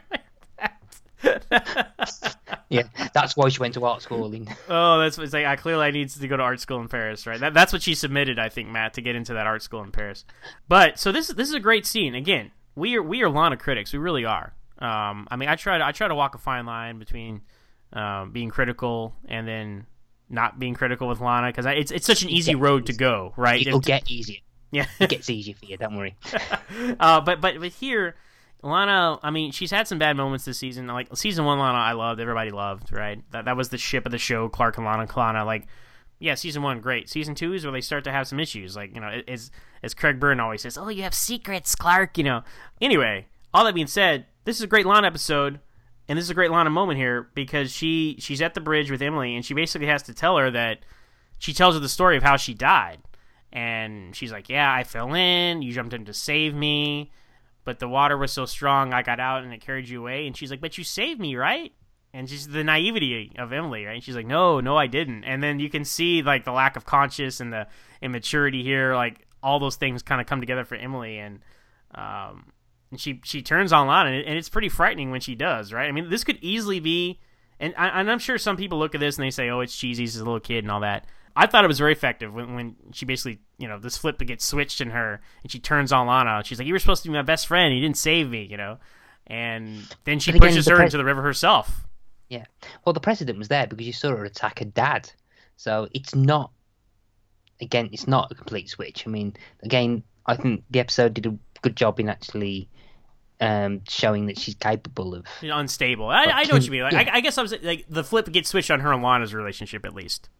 that. Yeah, that's why she went to art school. In Oh, that's it's like I clearly I needs to go to art school in Paris, right? That, that's what she submitted, I think, Matt, to get into that art school in Paris. But so this this is a great scene. Again, we are we are Lana critics. We really are. Um, I mean, I try to I try to walk a fine line between um, being critical and then not being critical with Lana because it's it's such an easy road to go, right? it'll get easier. Yeah. It gets easier for you. Don't worry. uh, but but but here, Lana, I mean, she's had some bad moments this season. Like season one, Lana, I loved. Everybody loved, right? That that was the ship of the show, Clark and Lana. Lana, like, yeah, season one, great. Season two is where they start to have some issues. Like, you know, as as Craig Byrne always says, oh, you have secrets, Clark. You know. Anyway, all that being said, this is a great Lana episode, and this is a great Lana moment here because she she's at the bridge with Emily, and she basically has to tell her that she tells her the story of how she died. And she's like, yeah, I fell in. You jumped in to save me. But the water was so strong, I got out and it carried you away. And she's like, but you saved me, right? And just the naivety of Emily, right? And she's like, no, no, I didn't. And then you can see like the lack of conscience and the immaturity here, like all those things kind of come together for Emily. And um, and she she turns on Lana, and, it, and it's pretty frightening when she does, right? I mean, this could easily be, and, I, and I'm sure some people look at this and they say, oh, it's cheesy, he's a little kid and all that. I thought it was very effective when, when she basically, you know, this flip gets switched in her, and she turns on Lana. She's like, you were supposed to be my best friend. You didn't save me, you know? And then she But again, pushes the her pre- into the river herself. Yeah. Well, the precedent was there because you saw her attack her dad. So it's not, again, it's not a complete switch. I mean, again, I think the episode did a good job in actually um, showing that she's capable of... You know, unstable. I, I know what you mean. Like, Yeah. I, I guess I was like the flip gets switched on her and Lana's relationship, at least.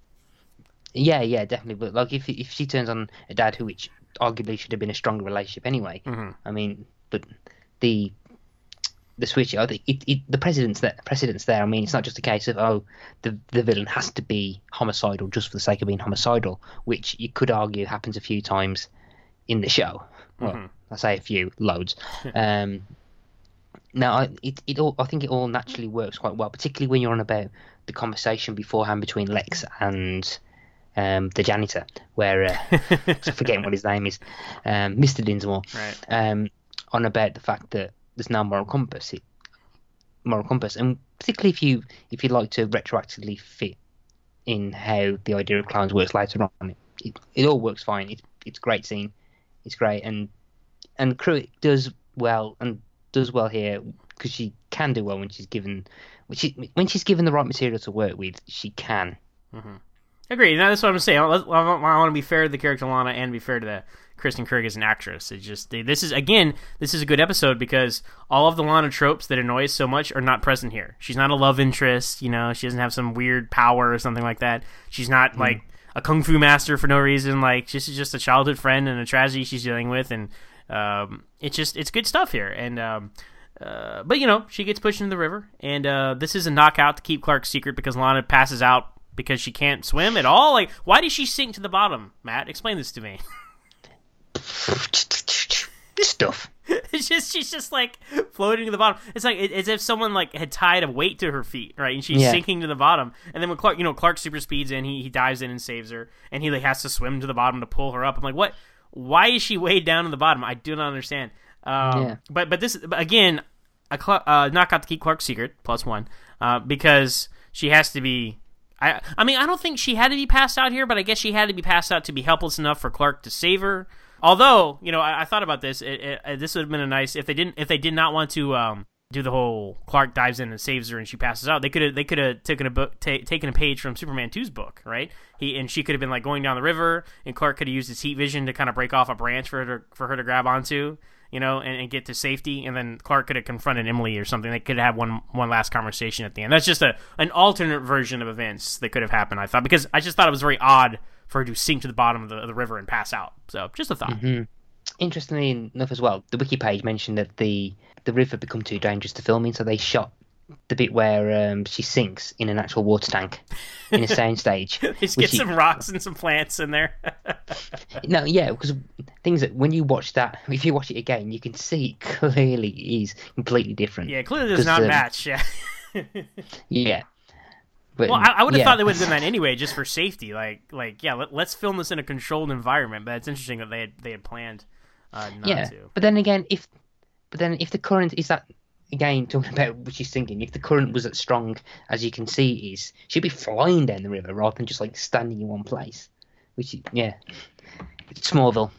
Yeah, yeah, definitely. But like, if if she turns on a dad who, which arguably should have been a stronger relationship anyway. Mhm. I mean, but the the switch, I think it, it the precedent's there. Precedent's there. I mean, it's not just a case of oh, the the villain has to be homicidal just for the sake of being homicidal, which you could argue happens a few times in the show. Well, Mhm. I say a few, loads. um, now, I, it it all I think it all naturally works quite well, particularly when you're on about the conversation beforehand between Lex and um, the janitor, where uh, I'm forgetting what his name is, um, Mister Dinsmore, Right. um, on about the fact that there's no moral compass, it, moral compass, and particularly if you if you like to retroactively fit in how the idea of clowns works later on, it, it, it all works fine. It, it's a great scene, it's great, and and Pruitt does well and does well here because she can do well when she's given when she when she's given the right material to work with, she can. Agreed. Now, that's what I'm saying. I, I want to be fair to the character Lana and be fair to the Kristen Craig as an actress. It's just they, this is again, this is a good episode because all of the Lana tropes that annoy us so much are not present here. She's not a love interest, you know. She doesn't have some weird power or something like that. She's not like a kung fu master for no reason. Like this is just a childhood friend and a tragedy she's dealing with, and um, it's just it's good stuff here. And um, uh, but you know, she gets pushed into the river, and uh, this is a knockout to keep Clark's secret because Lana passes out because she can't swim at all. Like, why did she sink to the bottom? Matt, explain this to me. Stuff. It's just she's just like floating to the bottom. It's like it, as if someone like had tied a weight to her feet, right? And she's Yeah. sinking to the bottom. And then when Clark, you know, Clark super speeds in, he he dives in and saves her, and he like has to swim to the bottom to pull her up. I'm like, what? Why is she weighed down to the bottom? I do not understand. Um, Yeah. But but this but again, a cl- uh, knockout to keep Clark's secret plus one uh, because she has to be. I I mean I don't think she had to be passed out here, but I guess she had to be passed out to be helpless enough for Clark to save her. Although, you know, I, I thought about this. It, it, it, this would have been a nice if they didn't if they did not want to um, do the whole Clark dives in and saves her and she passes out. They could have they could have taken a book ta- taken a page from Superman two's book, right? He and she could have been like going down the river, and Clark could have used his heat vision to kind of break off a branch for her to, for her to grab onto, you know, and, and get to safety. And then Clark could have confronted Emily or something. They could have had one one last conversation at the end. That's just a an alternate version of events that could have happened. I thought because I just thought it was very odd for her to sink to the bottom of the, of the river and pass out. So just a thought. Mm-hmm. Interestingly enough as well, the wiki page mentioned that the the river had become too dangerous to film in, so they shot the bit where um, she sinks in an actual water tank in a soundstage. Just which get some you- rocks and some plants in there. No, yeah, because things that when you watch that, if you watch it again, you can see it clearly is completely different. Yeah, it clearly does 'Cause, not um, match. Yeah. Yeah. But, Well, I, I would have yeah. thought they would have done that anyway, just for safety. Like, like, yeah, let, let's film this in a controlled environment. But it's interesting that they had they had planned uh, not Yeah, to. but then again, if but then if the current is that again talking about what she's thinking, if the current was as strong as you can see it is, she'd be flying down the river rather than just like standing in one place. Which yeah, it's Smallville.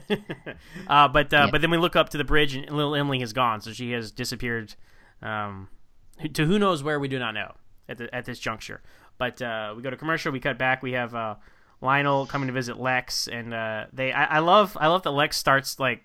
uh, but uh, Yeah. but then we look up to the bridge and little Emily has gone, so she has disappeared. Um, to who knows where, we do not know at the, at this juncture. But uh, we go to commercial. We cut back. We have uh, Lionel coming to visit Lex, and uh, they. I, I love I love that Lex starts like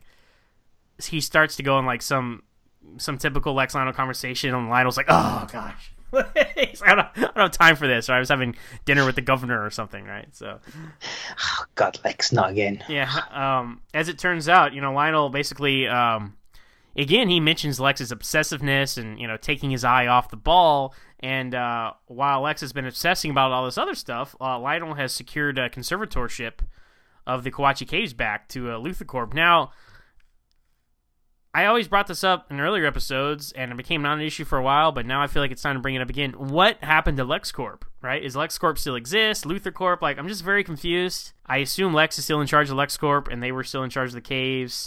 he starts to go in like some some typical Lex Lionel conversation, and Lionel's like, oh gosh. He's like, I, don't, I don't have time for this. Or I was having dinner with the governor or something, right? So, Oh God, Lex, not again. yeah. Um, as it turns out, you know, Lionel basically, um, again, he mentions Lex's obsessiveness and, you know, taking his eye off the ball. And uh, while Lex has been obsessing about all this other stuff, uh, Lionel has secured a conservatorship of the Kawachi Caves back to uh, LuthorCorp. Now, I always brought this up in earlier episodes, and it became not an issue for a while, but now I feel like it's time to bring it up again. What happened to LexCorp, right? Is LexCorp still exist? LuthorCorp? Like, I'm just very confused. I assume Lex is still in charge of LexCorp, and they were still in charge of the caves.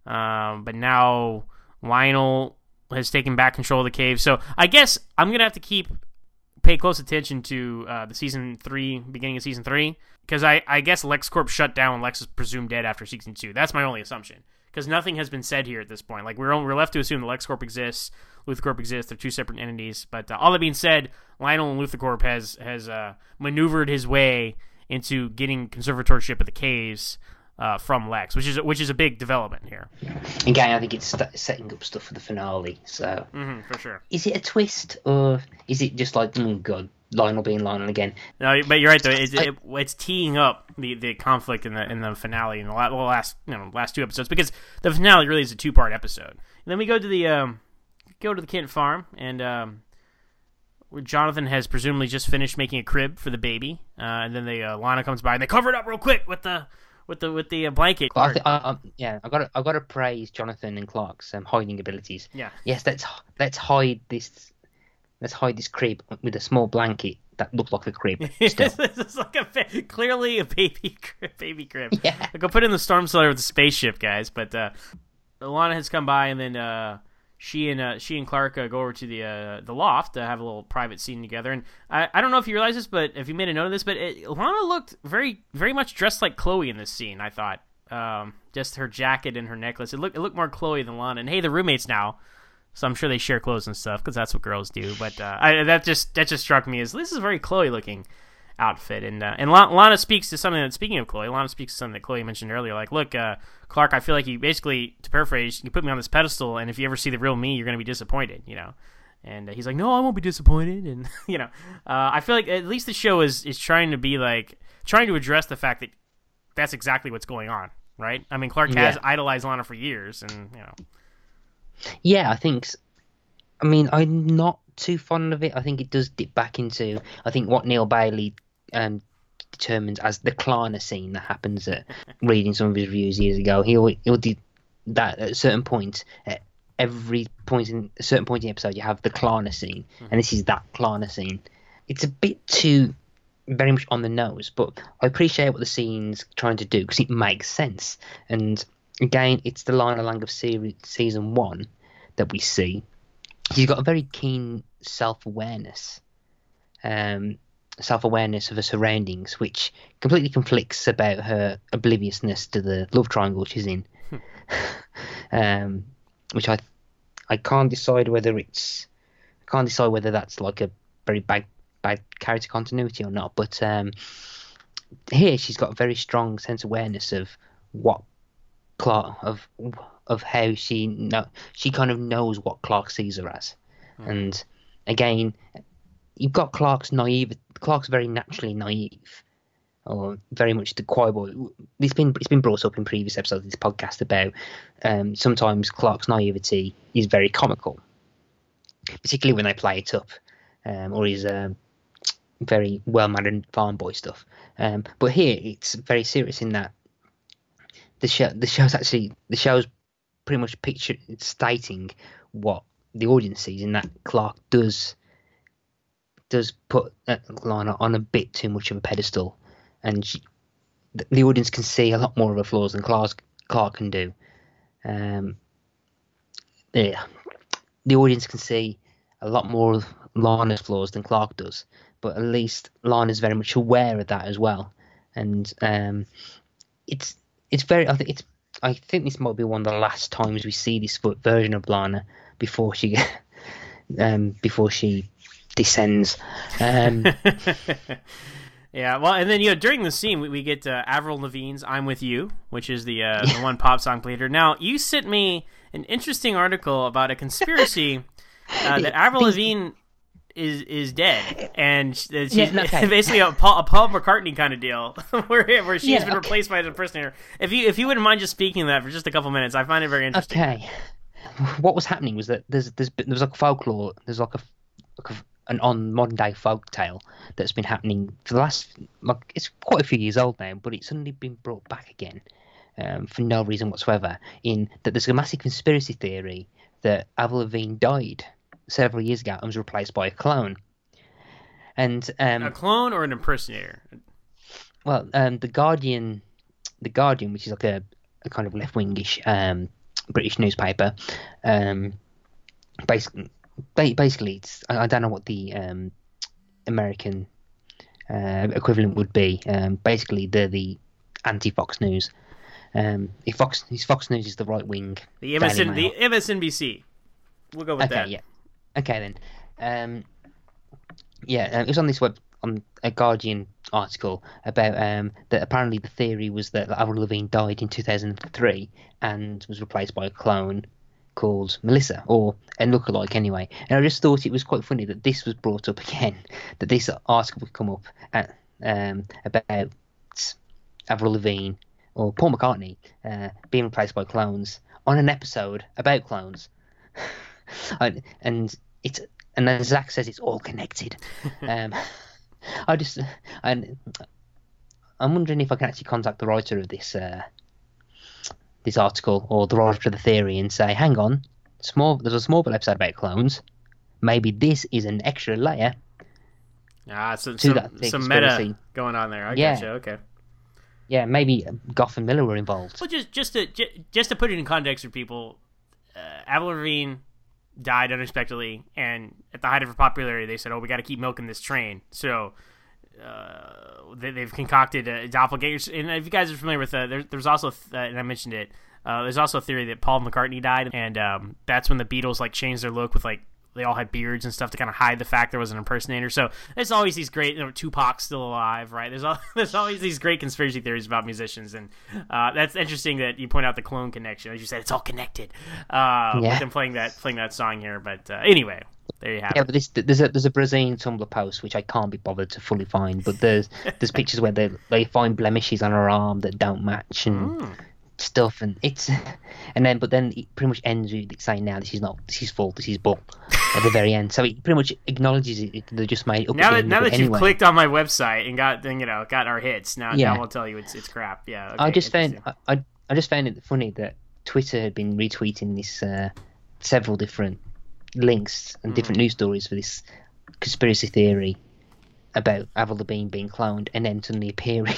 Um, but now Lionel has taken back control of the caves. So I guess I'm going to have to keep pay close attention to uh, the season three, beginning of season three, because I, I guess LexCorp shut down when Lex is presumed dead after season two. That's my only assumption. Because nothing has been said here at this point. Like, we're only, we're left to assume that LexCorp exists, LuthorCorp exists. They're two separate entities. But uh, all that being said, Lionel and LuthorCorp has has uh, maneuvered his way into getting conservatorship of the caves uh, from Lex, which is which is a big development here. Again, I think it's st- setting up stuff for the finale. So, mm-hmm, for sure. Is it a twist, or is it just like, oh god, Lionel being Lionel again? No, but you're right though. It's, it, it's teeing up the, the conflict in the in the finale in the last you know last two episodes, because the finale really is a two part episode. And then we go to the um, go to the Kent farm, and um, where Jonathan has presumably just finished making a crib for the baby, uh, and then the uh, Lana comes by and they cover it up real quick with the with the with the uh, blanket. I th- I, I, yeah, I got I got to praise Jonathan and Clark's um, hiding abilities. Yeah. Yes, let's let's hide this. Let's hide this crib with a small blanket that looks like a crib. Still. It's like a clearly a baby crib, baby crib. Yeah. Like, I'll put it in the storm cellar with the spaceship, guys. But uh, Lana has come by, and then uh, she and uh, she and Clark uh, go over to the uh, the loft to have a little private scene together. And I, I don't know if you realize this, but if you made a note of this, but it, Lana looked very very much dressed like Chloe in this scene. I thought um, just her jacket and her necklace. It looked it looked more Chloe than Lana. And hey, they're roommates now. So I'm sure they share clothes and stuff, because that's what girls do. But uh, I, that just that just struck me as this is a very Chloe-looking outfit. And uh, and Lana speaks to something that, speaking of Chloe, Lana speaks to something that Chloe mentioned earlier. Like, look, uh, Clark, I feel like you basically, to paraphrase, you put me on this pedestal, and if you ever see the real me, you're going to be disappointed, you know. And uh, he's like, no, I won't be disappointed. And, you know, uh, I feel like at least the show is, is trying to be like, trying to address the fact that that's exactly what's going on, right? I mean, Clark has Yeah. idolized Lana for years, and, you know. Yeah, I think. I mean, I'm not too fond of it. I think it does dip back into, I think, what Neil Bailey um, determines as the Klarna scene that happens at reading some of his reviews years ago. He'll he'll do that at a certain point. At every point in a certain point in the episode, you have the Klarna scene, mm-hmm. and this is that Klarna scene. It's a bit too very much on the nose, but I appreciate what the scene's trying to do because it makes sense. And again, it's the Lana Lang of series, season one that we see. She's got a very keen self-awareness, um, self-awareness of her surroundings, which completely conflicts about her obliviousness to the love triangle she's in. um, which I, I can't decide whether it's, I can't decide whether that's like a very bad, bad character continuity or not. But um, here she's got a very strong sense of awareness of what Clark of. of how she know she kind of knows what Clark sees her as. Mm. And again, you've got Clark's naive Clark's very naturally naive, or very much the choir boy. It's been it's been brought up in previous episodes of this podcast about um, sometimes Clark's naivety is very comical, particularly when they play it up, um, or he's um, very well-mannered farm boy stuff. Um, but here it's very serious in that the show the show's actually the show's pretty much picture stating what the audience sees, in that Clark does does put uh, Lana on a bit too much of a pedestal, and she, the, the audience can see a lot more of her flaws than Clark Clark can do. Um, yeah, the audience can see a lot more of Lana's flaws than Clark does, but at least Lana's very much aware of that as well, and um, it's it's very I think it's. I think this might be one of the last times we see this version of Lana before she, um, before she descends. Um, yeah, well, and then you know during the scene we, we get uh, Avril Lavigne's "I'm With You," which is the uh, the one pop song played her. Now you sent me an interesting article about a conspiracy uh, that Avril Lavigne is is dead, and she's yeah, okay. basically a Paul, a Paul McCartney kind of deal, where where she's yeah, been okay. replaced by an impersonator. If you if you wouldn't mind just speaking that for just a couple minutes, I find it very interesting. Okay, what was happening was that there's there's there was like a folklore, there's like a, like a an on modern day folk tale that's been happening for the last, like, it's quite a few years old now, but it's suddenly been brought back again um, for no reason whatsoever. In that there's a massive conspiracy theory that Avril Lavigne died several years ago and was replaced by a clone. And um, a clone or an impersonator? Well, um, the Guardian, the Guardian, which is like a, a kind of left-wingish um, British newspaper, um, basically, basically, it's, I, I don't know what the um, American uh, equivalent would be. Um, basically, they're the anti-Fox News. Um, if Fox, if Fox News is the right wing, the M S N, the M S N B C. We'll go with okay, that. Yeah. Okay then. Um, yeah, uh, it was on this web on a Guardian article about um, that apparently the theory was that Avril Lavigne died in two thousand three and was replaced by a clone called Melissa, or a lookalike anyway. And I just thought it was quite funny that this was brought up again, that this article would come up at, um, about Avril Lavigne or Paul McCartney uh, being replaced by clones on an episode about clones. and, and it's and then Zach says it's all connected. um, I just and I'm wondering if I can actually contact the writer of this uh, this article or the writer of the theory and say, hang on, small there's a Smallville episode about clones. Maybe this is an extra layer. Ah, so, to some, that some conspiracy. meta going on there. I Yeah. gotcha. Okay. Yeah, maybe Goff and Miller were involved. Well, just just to just, just to put it in context for people, uh, Avril Lavigne died unexpectedly, and at the height of her popularity, they said, "Oh, we got to keep milking this train." So uh, they, they've concocted a doppelganger. And if you guys are familiar with, uh, there, there's also, uh, and I mentioned it, uh, there's also a theory that Paul McCartney died, and um, that's when the Beatles like changed their look with like. They all had beards and stuff to kind of hide the fact there was an impersonator. So there's always these great, you know, Tupac's still alive, right? There's all, there's always these great conspiracy theories about musicians, and uh, that's interesting that you point out the clone connection. As you said, it's all connected. Uh, Yeah. With them playing that playing that song here, but uh, anyway, there you have Yeah, it. but this, there's a there's a Brazilian Tumblr post which I can't be bothered to fully find, but there's there's pictures where they they find blemishes on her arm that don't match and Mm. stuff, and it's and then but then it pretty much ends with it saying now this is not this is full, this is bull at the very end. So it pretty much acknowledges it. it they just made it up Now at the that end now of that it you've anyway. clicked on my website and got you know got our hits, now Yeah. now I'll tell you it's it's crap. Yeah, okay, I just found interesting. I, I I just found it funny that Twitter had been retweeting this uh, several different links and different Mm-hmm. news stories for this conspiracy theory about Avril Lavigne being cloned and then suddenly appearing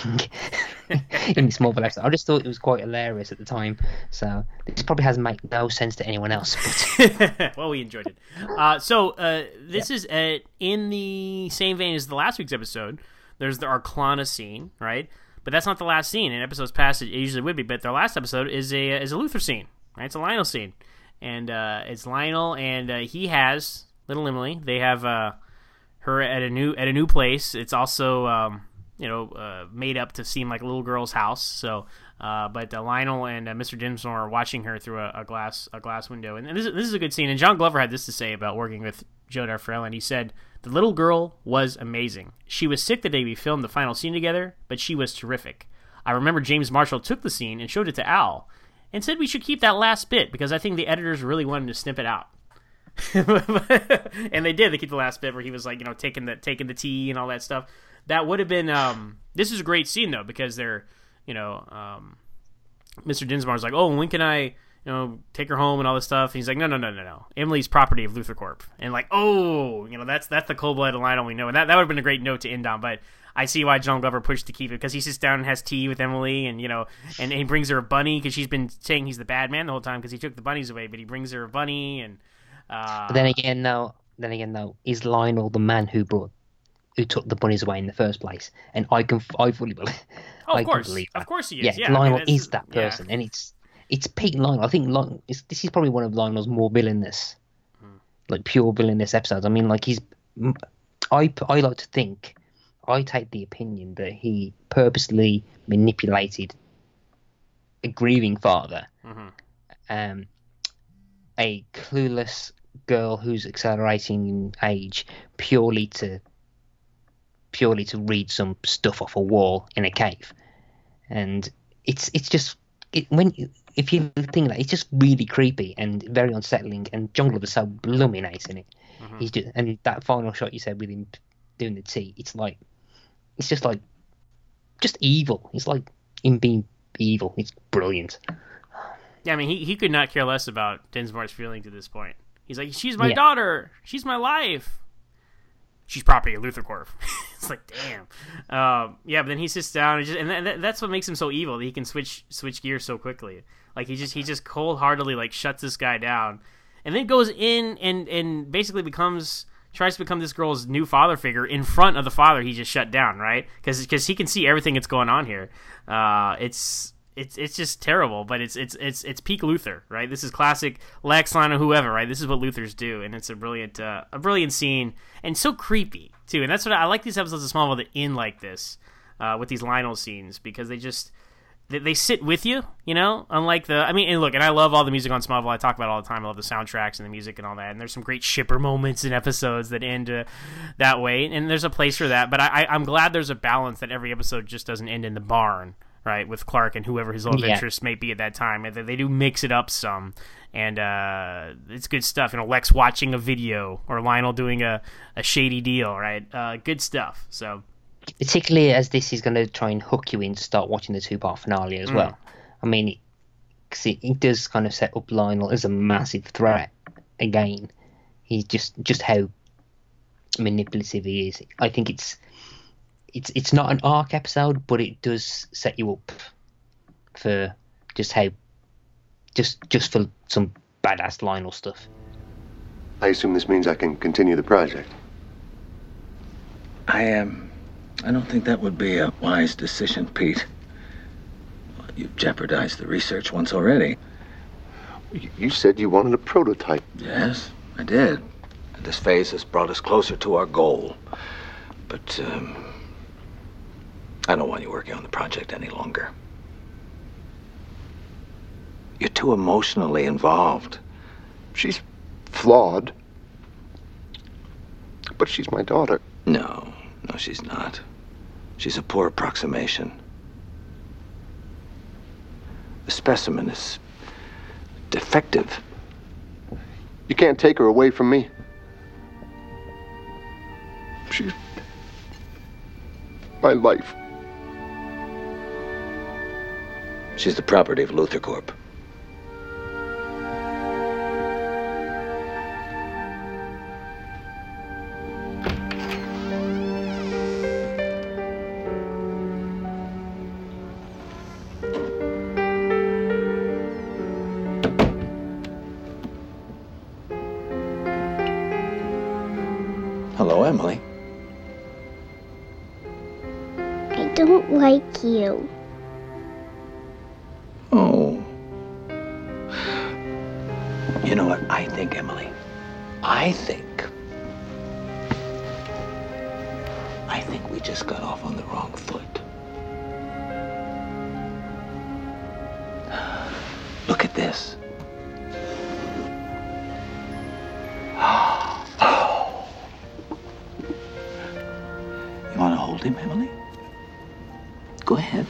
in this Marvel episode. I just thought it was quite hilarious at the time. So this probably hasn't made no sense to anyone else. But Well, we enjoyed it. Uh, so uh, this is uh, in the same vein as the last week's episode. There's the Arclana scene, right? But that's not the last scene. In episodes past, it usually would be. But their last episode is a is a Luther scene, right? It's a Lionel scene, and uh, it's Lionel, and uh, he has little Emily. They have uh, her at a new at a new place. It's also um, you know uh, made up to seem like a little girl's house. So, uh, but uh, Lionel and uh, Mister Dinsmore are watching her through a, a glass a glass window, and, and this is, this is a good scene. And John Glover had this to say about working with Joe Darfarelli, and he said, "The little girl was amazing. She was sick the day we filmed the final scene together, but she was terrific. I remember James Marshall took the scene and showed it to Al, and said we should keep that last bit because I think the editors really wanted to snip it out." And they did. They keep the last bit where he was like, you know, taking the taking the tea and all that stuff. That would have been. Um, this is a great scene though because they're, you know, um, Mister Dinsmore's like, oh, when can I, you know, take her home and all this stuff? And he's like, no, no, no, no, no. Emily's property of Luther Corp. And like, oh, you know, that's that's the cold-blooded Lionel we know. And that, that would have been a great note to end on. But I see why John Glover pushed to keep it because he sits down and has tea with Emily, and you know, and, and he brings her a bunny because she's been saying he's the bad man the whole time because he took the bunnies away. But he brings her a bunny, and uh, then again, though, then again, though, is Lionel the man who brought, who took the bunnies away in the first place? And I can, I fully believe. oh, I of can course, believe of that. course he Yeah, is. Yeah, I mean, Lionel that's- is that yeah. person, and it's it's peak Lionel. I think Lion, it's, this is probably one of Lionel's more villainous, Hmm. like pure villainous episodes. I mean, like he's, I I like to think, I take the opinion that he purposely manipulated a grieving father, Mhm. um, a clueless girl who's accelerating in age purely to purely to read some stuff off a wall in a cave, and it's it's just it, when you, if you think that, it's just really creepy and very unsettling. And John Glover's so blooming nice in it. Mm-hmm. He's just, and that final shot you said with him doing the tea, it's like, it's just like, just evil. It's like him being evil. It's brilliant. Yeah, I mean, he, he could not care less about Dinsmore's feeling to this point. He's like, she's my yeah. daughter. She's my life. She's property of LuthorCorp. It's like, damn. Um, yeah, but then he sits down, and, just, and that, that's what makes him so evil. That he can switch switch gears so quickly. Like he just he just cold heartedly like shuts this guy down, and then goes in and, and basically becomes tries to become this girl's new father figure in front of the father he just shut down, right? Because because he can see everything that's going on here. Uh, it's. It's it's just terrible, but it's it's it's it's peak Luthor, right? This is classic Lex, Lana, whoever, right? This is what Luthors do, and it's a brilliant uh, a brilliant scene, and so creepy too. And that's what I, I like these episodes of Smallville that end like this, uh, with these Lionel scenes, because they just they, they sit with you, you know. Unlike the, I mean, and look, and I love all the music on Smallville. I talk about it all the time. I love the soundtracks and the music and all that. And there's some great shipper moments in episodes that end uh, that way, and there's a place for that. But I, I I'm glad there's a balance that every episode just doesn't end in the barn. Right, with Clark and whoever his love yeah. interest may be at that time. And they do mix it up some, and uh, it's good stuff. You know, Lex watching a video, or Lionel doing a, a shady deal, right? Uh, good stuff. So, particularly as this is going to try and hook you in to start watching the two-part finale as mm. well. I mean, it, 'cause it, it does kind of set up Lionel as a massive threat again. He's just just how manipulative he is. I think it's. It's it's not an arc episode, but it does set you up for just how, just just for some badass Lionel stuff. I assume this means I can continue the project. I am. Um, I don't think that would be a wise decision, Pete. You've jeopardized the research once already. You said you wanted a prototype. Yes, I did. And this phase has brought us closer to our goal. But, um... I don't want you working on the project any longer. You're too emotionally involved. She's flawed. But she's my daughter. No, no, she's not. She's a poor approximation. The specimen is defective. You can't take her away from me. She's my life. She's the property of LuthorCorp. Hello, Emily. I don't like you. Oh. You know what I think, Emily? I think... I think we just got off on the wrong foot. Look at this. You want to hold him, Emily? Go ahead.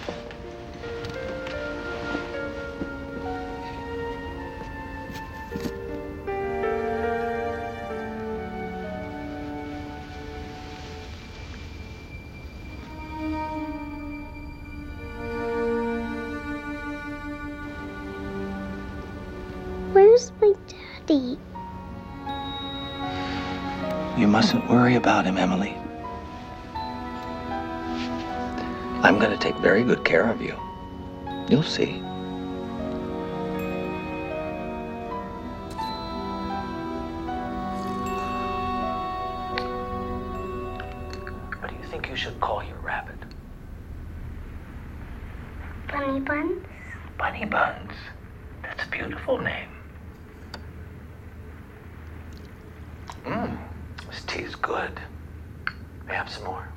Where's my daddy? You mustn't worry about him, Emily. I'm going to take very good care of you. You'll see. What do you think you should call your rabbit? Bunny Buns? Bunny Buns. That's a beautiful name. Mmm, this tea is good. May I have some more?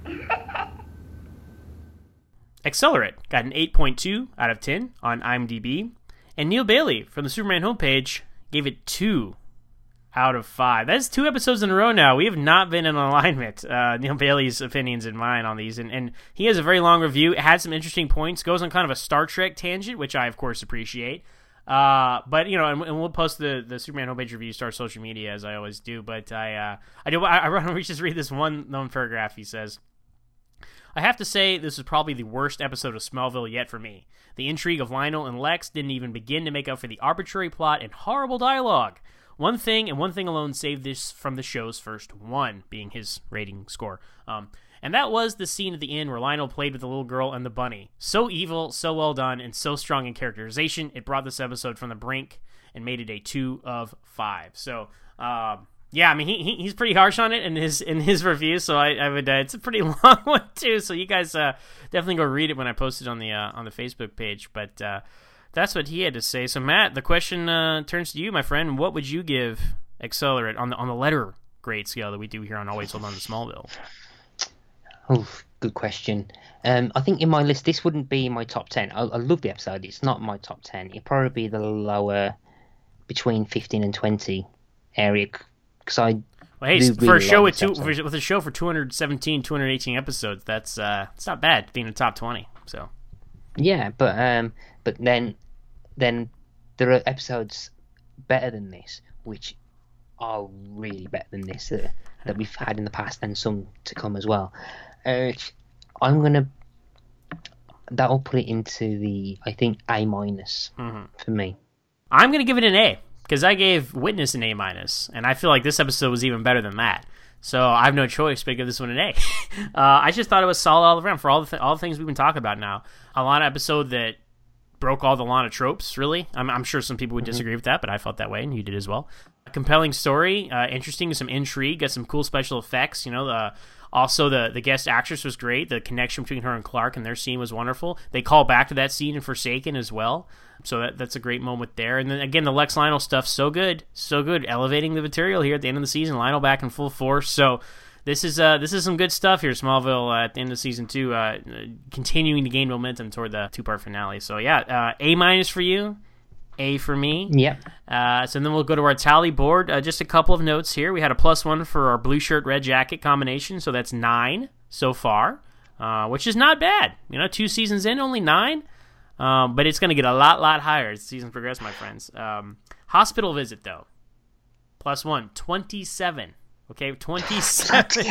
Accelerate got an eight point two out of ten on IMDb, and Neil Bailey from the Superman homepage gave it two out of five. That's two episodes in a row now. We have not been in alignment. Uh, Neil Bailey's opinions and mine on these, and, and he has a very long review. It had some interesting points. Goes on kind of a Star Trek tangent, which I of course appreciate. Uh, but you know, and, and we'll post the, the Superman homepage review to our social media as I always do. But I uh, I do I, I want to just read this one known paragraph. He says, "I have to say this is probably the worst episode of Smallville yet for me. The intrigue of Lionel and Lex didn't even begin to make up for the arbitrary plot and horrible dialogue. One thing, and one thing alone, saved this from the show's first one," being his rating score. Um, and that was the scene at the end where Lionel played with the little girl and the bunny. So evil, so well done, and so strong in characterization, it brought this episode from the brink and made it a two of five. So, uh, yeah, I mean, he, he he's pretty harsh on it in his in his review. So I, I would, uh, it's a pretty long one too. So you guys uh, definitely go read it when I post it on the uh, on the Facebook page. But uh, that's what he had to say. So Matt, the question uh, turns to you, my friend. What would you give Accelerate on the on the letter grade scale that we do here on Always Hold On to Smallville? Oh, good question. Um, I think in my list, this wouldn't be my top ten. I, I love the episode. It's not my top ten. It'd probably be the lower, between fifteen and twenty area. Because I well, hey, do for really a show like with two, episode. with a show for two hundred seventeen, two hundred eighteen episodes, that's uh, it's not bad being in the top twenty. So yeah, but um, but then then there are episodes better than this, which are really better than this uh, that we've had in the past, and some to come as well. Uh, I'm gonna that'll put it into the I think A minus mm-hmm. for me. I'm gonna give it an A because I gave Witness an A minus, and I feel like this episode was even better than that. So I have no choice but to give this one an A. uh, I just thought it was solid all around for all the th- all the things we've been talking about now. A Lana episode that broke all the Lana tropes, really. I'm, I'm sure some people would disagree mm-hmm. with that, but I felt that way, and you did as well. A compelling story, uh, interesting, some intrigue, got some cool special effects. You know, the also the the guest actress was great. The connection between her and Clark and their scene was wonderful. They call back to that scene in Forsaken as well. So that that's a great moment there. And then again, the Lex Lionel stuff, so good, so good, elevating the material here at the end of the season. Lionel back in full force. So this is uh this is some good stuff here, Smallville uh, at the end of season two, uh, continuing to gain momentum toward the two part finale. So yeah, uh, A minus for you, A for me. Yep. Uh, so then we'll go to our tally board. Uh, just a couple of notes here. We had a plus one for our blue shirt red jacket combination, so that's nine so far, uh, which is not bad. You know, two seasons in, only nine. Um, but it's going to get a lot, lot higher as the season progresses, my friends. Um, hospital visit, though. Plus one, twenty-seven. Okay, twenty-seven.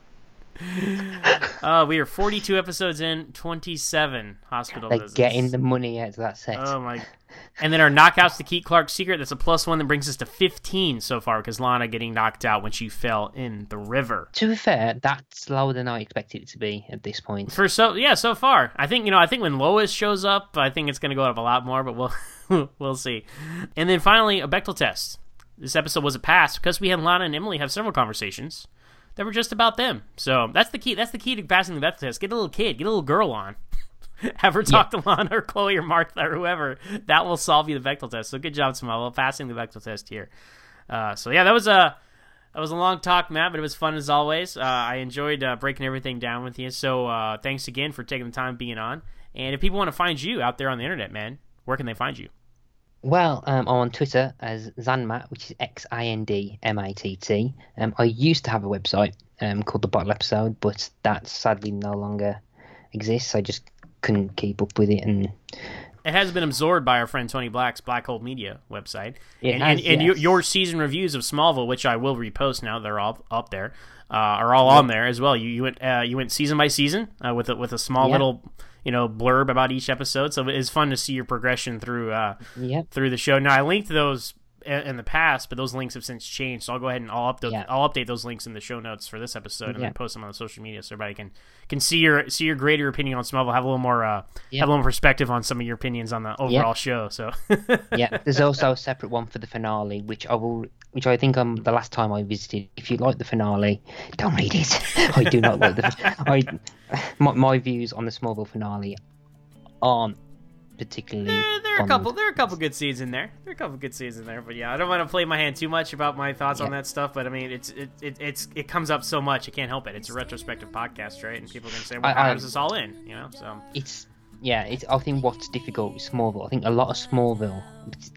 uh, we are forty-two episodes in, twenty-seven hospital They're visits. getting the money out of that set. Oh, my. And then our knockouts to keep Clark secret, that's a plus one that brings us to fifteen so far, because Lana getting knocked out when she fell in the river. To be fair, that's lower than I expected it to be at this point. For so yeah, so far. I think, you know, I think when Lois shows up, I think it's going to go up a lot more, but we'll we'll see. And then finally, a Bechdel test. This episode was a pass because we had Lana and Emily have several conversations that were just about them. So that's the key. That's the key to passing the Bechdel test. Get a little kid, get a little girl on. Have her talk yeah. to Lana or Chloe or Martha or whoever. That will solve you the Bechdel test. So good job, Smallville, passing the Bechdel test here. Uh, so yeah, that was a that was a long talk, Matt, but it was fun as always. Uh, I enjoyed uh, breaking everything down with you. So uh, thanks again for taking the time being on. And if people want to find you out there on the internet, man, where can they find you? Well, um, I'm on Twitter as Xandmatt, which is X I N D M A T T. Um, I used to have a website um, called The Bottle Episode, but that sadly no longer exists. I just couldn't keep up with it, and it has been absorbed by our friend Tony Black's Black Hole Media website. It and has, and, and yes. your, your season reviews of Smallville, which I will repost now, they're all up there, uh, are all yep. on there as well. You you went uh, you went season by season uh, with a, with a small yep. little you know blurb about each episode. So it's fun to see your progression through uh, yep. through the show. Now I linked those in the past, but those links have since changed. So I'll go ahead and I'll update yeah. I'll update those links in the show notes for this episode, and yeah. then post them on the social media so everybody can can see your see your greater opinion on Smallville, have a little more uh, yeah. have a little more perspective on some of your opinions on the overall yeah. show. So yeah, there's also a separate one for the finale, which I will, which I think um the last time I visited. If you like the finale, don't read it. I do not like the. I my, my views on the Smallville finale aren't particularly. There, there are a couple. There are a couple good scenes in there. There are a couple good scenes in there. But yeah, I don't want to play my hand too much about my thoughts yeah. on that stuff. But I mean, it's it, it it's it comes up so much. I can't help it. It's a retrospective podcast, right? And people can say, "Well, I, how I, does this all in?" You know. So it's yeah. It's I think what's difficult with Smallville. I think a lot of Smallville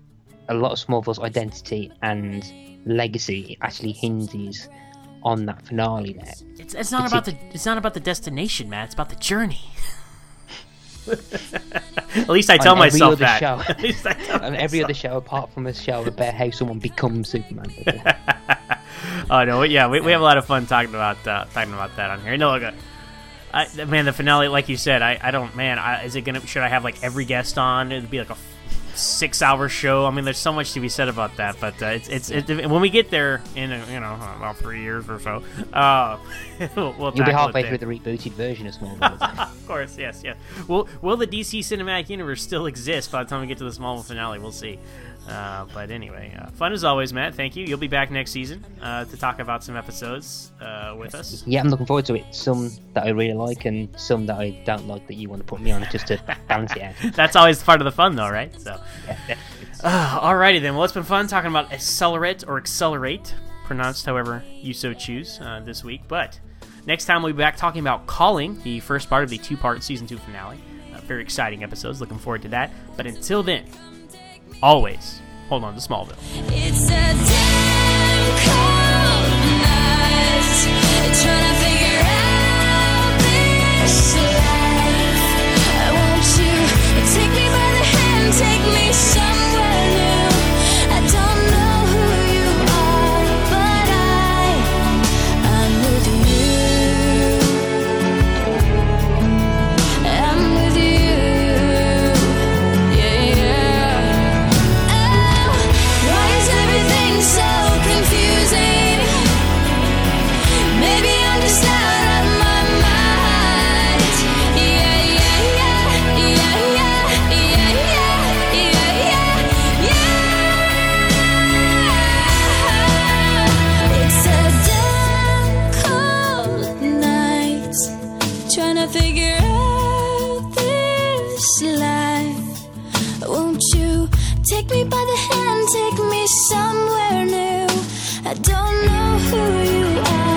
a lot of Smallville's identity and legacy actually hinges on that finale there. It's, it's not about the it's not about the destination, Matt. It's about the journey. At least I tell myself that. Show, At least I tell on every other show, apart from a show about how someone becomes Superman. Oh no, yeah, we we have a lot of fun talking about uh, talking about that on here. No, look, I, man, the finale, like you said, I, I don't, man, I, is it gonna? Should I have like every guest on? It'd be like a six-hour show. I mean, there's so much to be said about that. But uh, it's it's it, when we get there in a, you know about three years or so, uh, we'll, we'll you'll be halfway through the rebooted version of Smallville. Of course, yes, yes. Will will the D C Cinematic Universe still exist by the time we get to the Smallville finale? We'll see. Uh, but anyway, uh, fun as always, Matt. Thank you. You'll be back next season uh, to talk about some episodes uh, with us. Yeah, I'm looking forward to it. Some that I really like and some that I don't like that you want to put me on just to balance it out. That's always part of the fun, though, right? So, yeah, uh, alrighty then. Well, it's been fun talking about Accelerate or Accelerate, pronounced however you so choose uh, this week. But next time we'll be back talking about Calling, the first part of the two-part season two finale. Uh, very exciting episodes. Looking forward to that. But until then, always hold on to Smallville. It's a damn cold night, trying to figure out this life. Won't you take me by the hand, take me somewhere new? I don't know who you are, but I, I'm with you. I'm with you. Figure out this life. Won't you take me by the hand, take me somewhere new? I don't know who you are.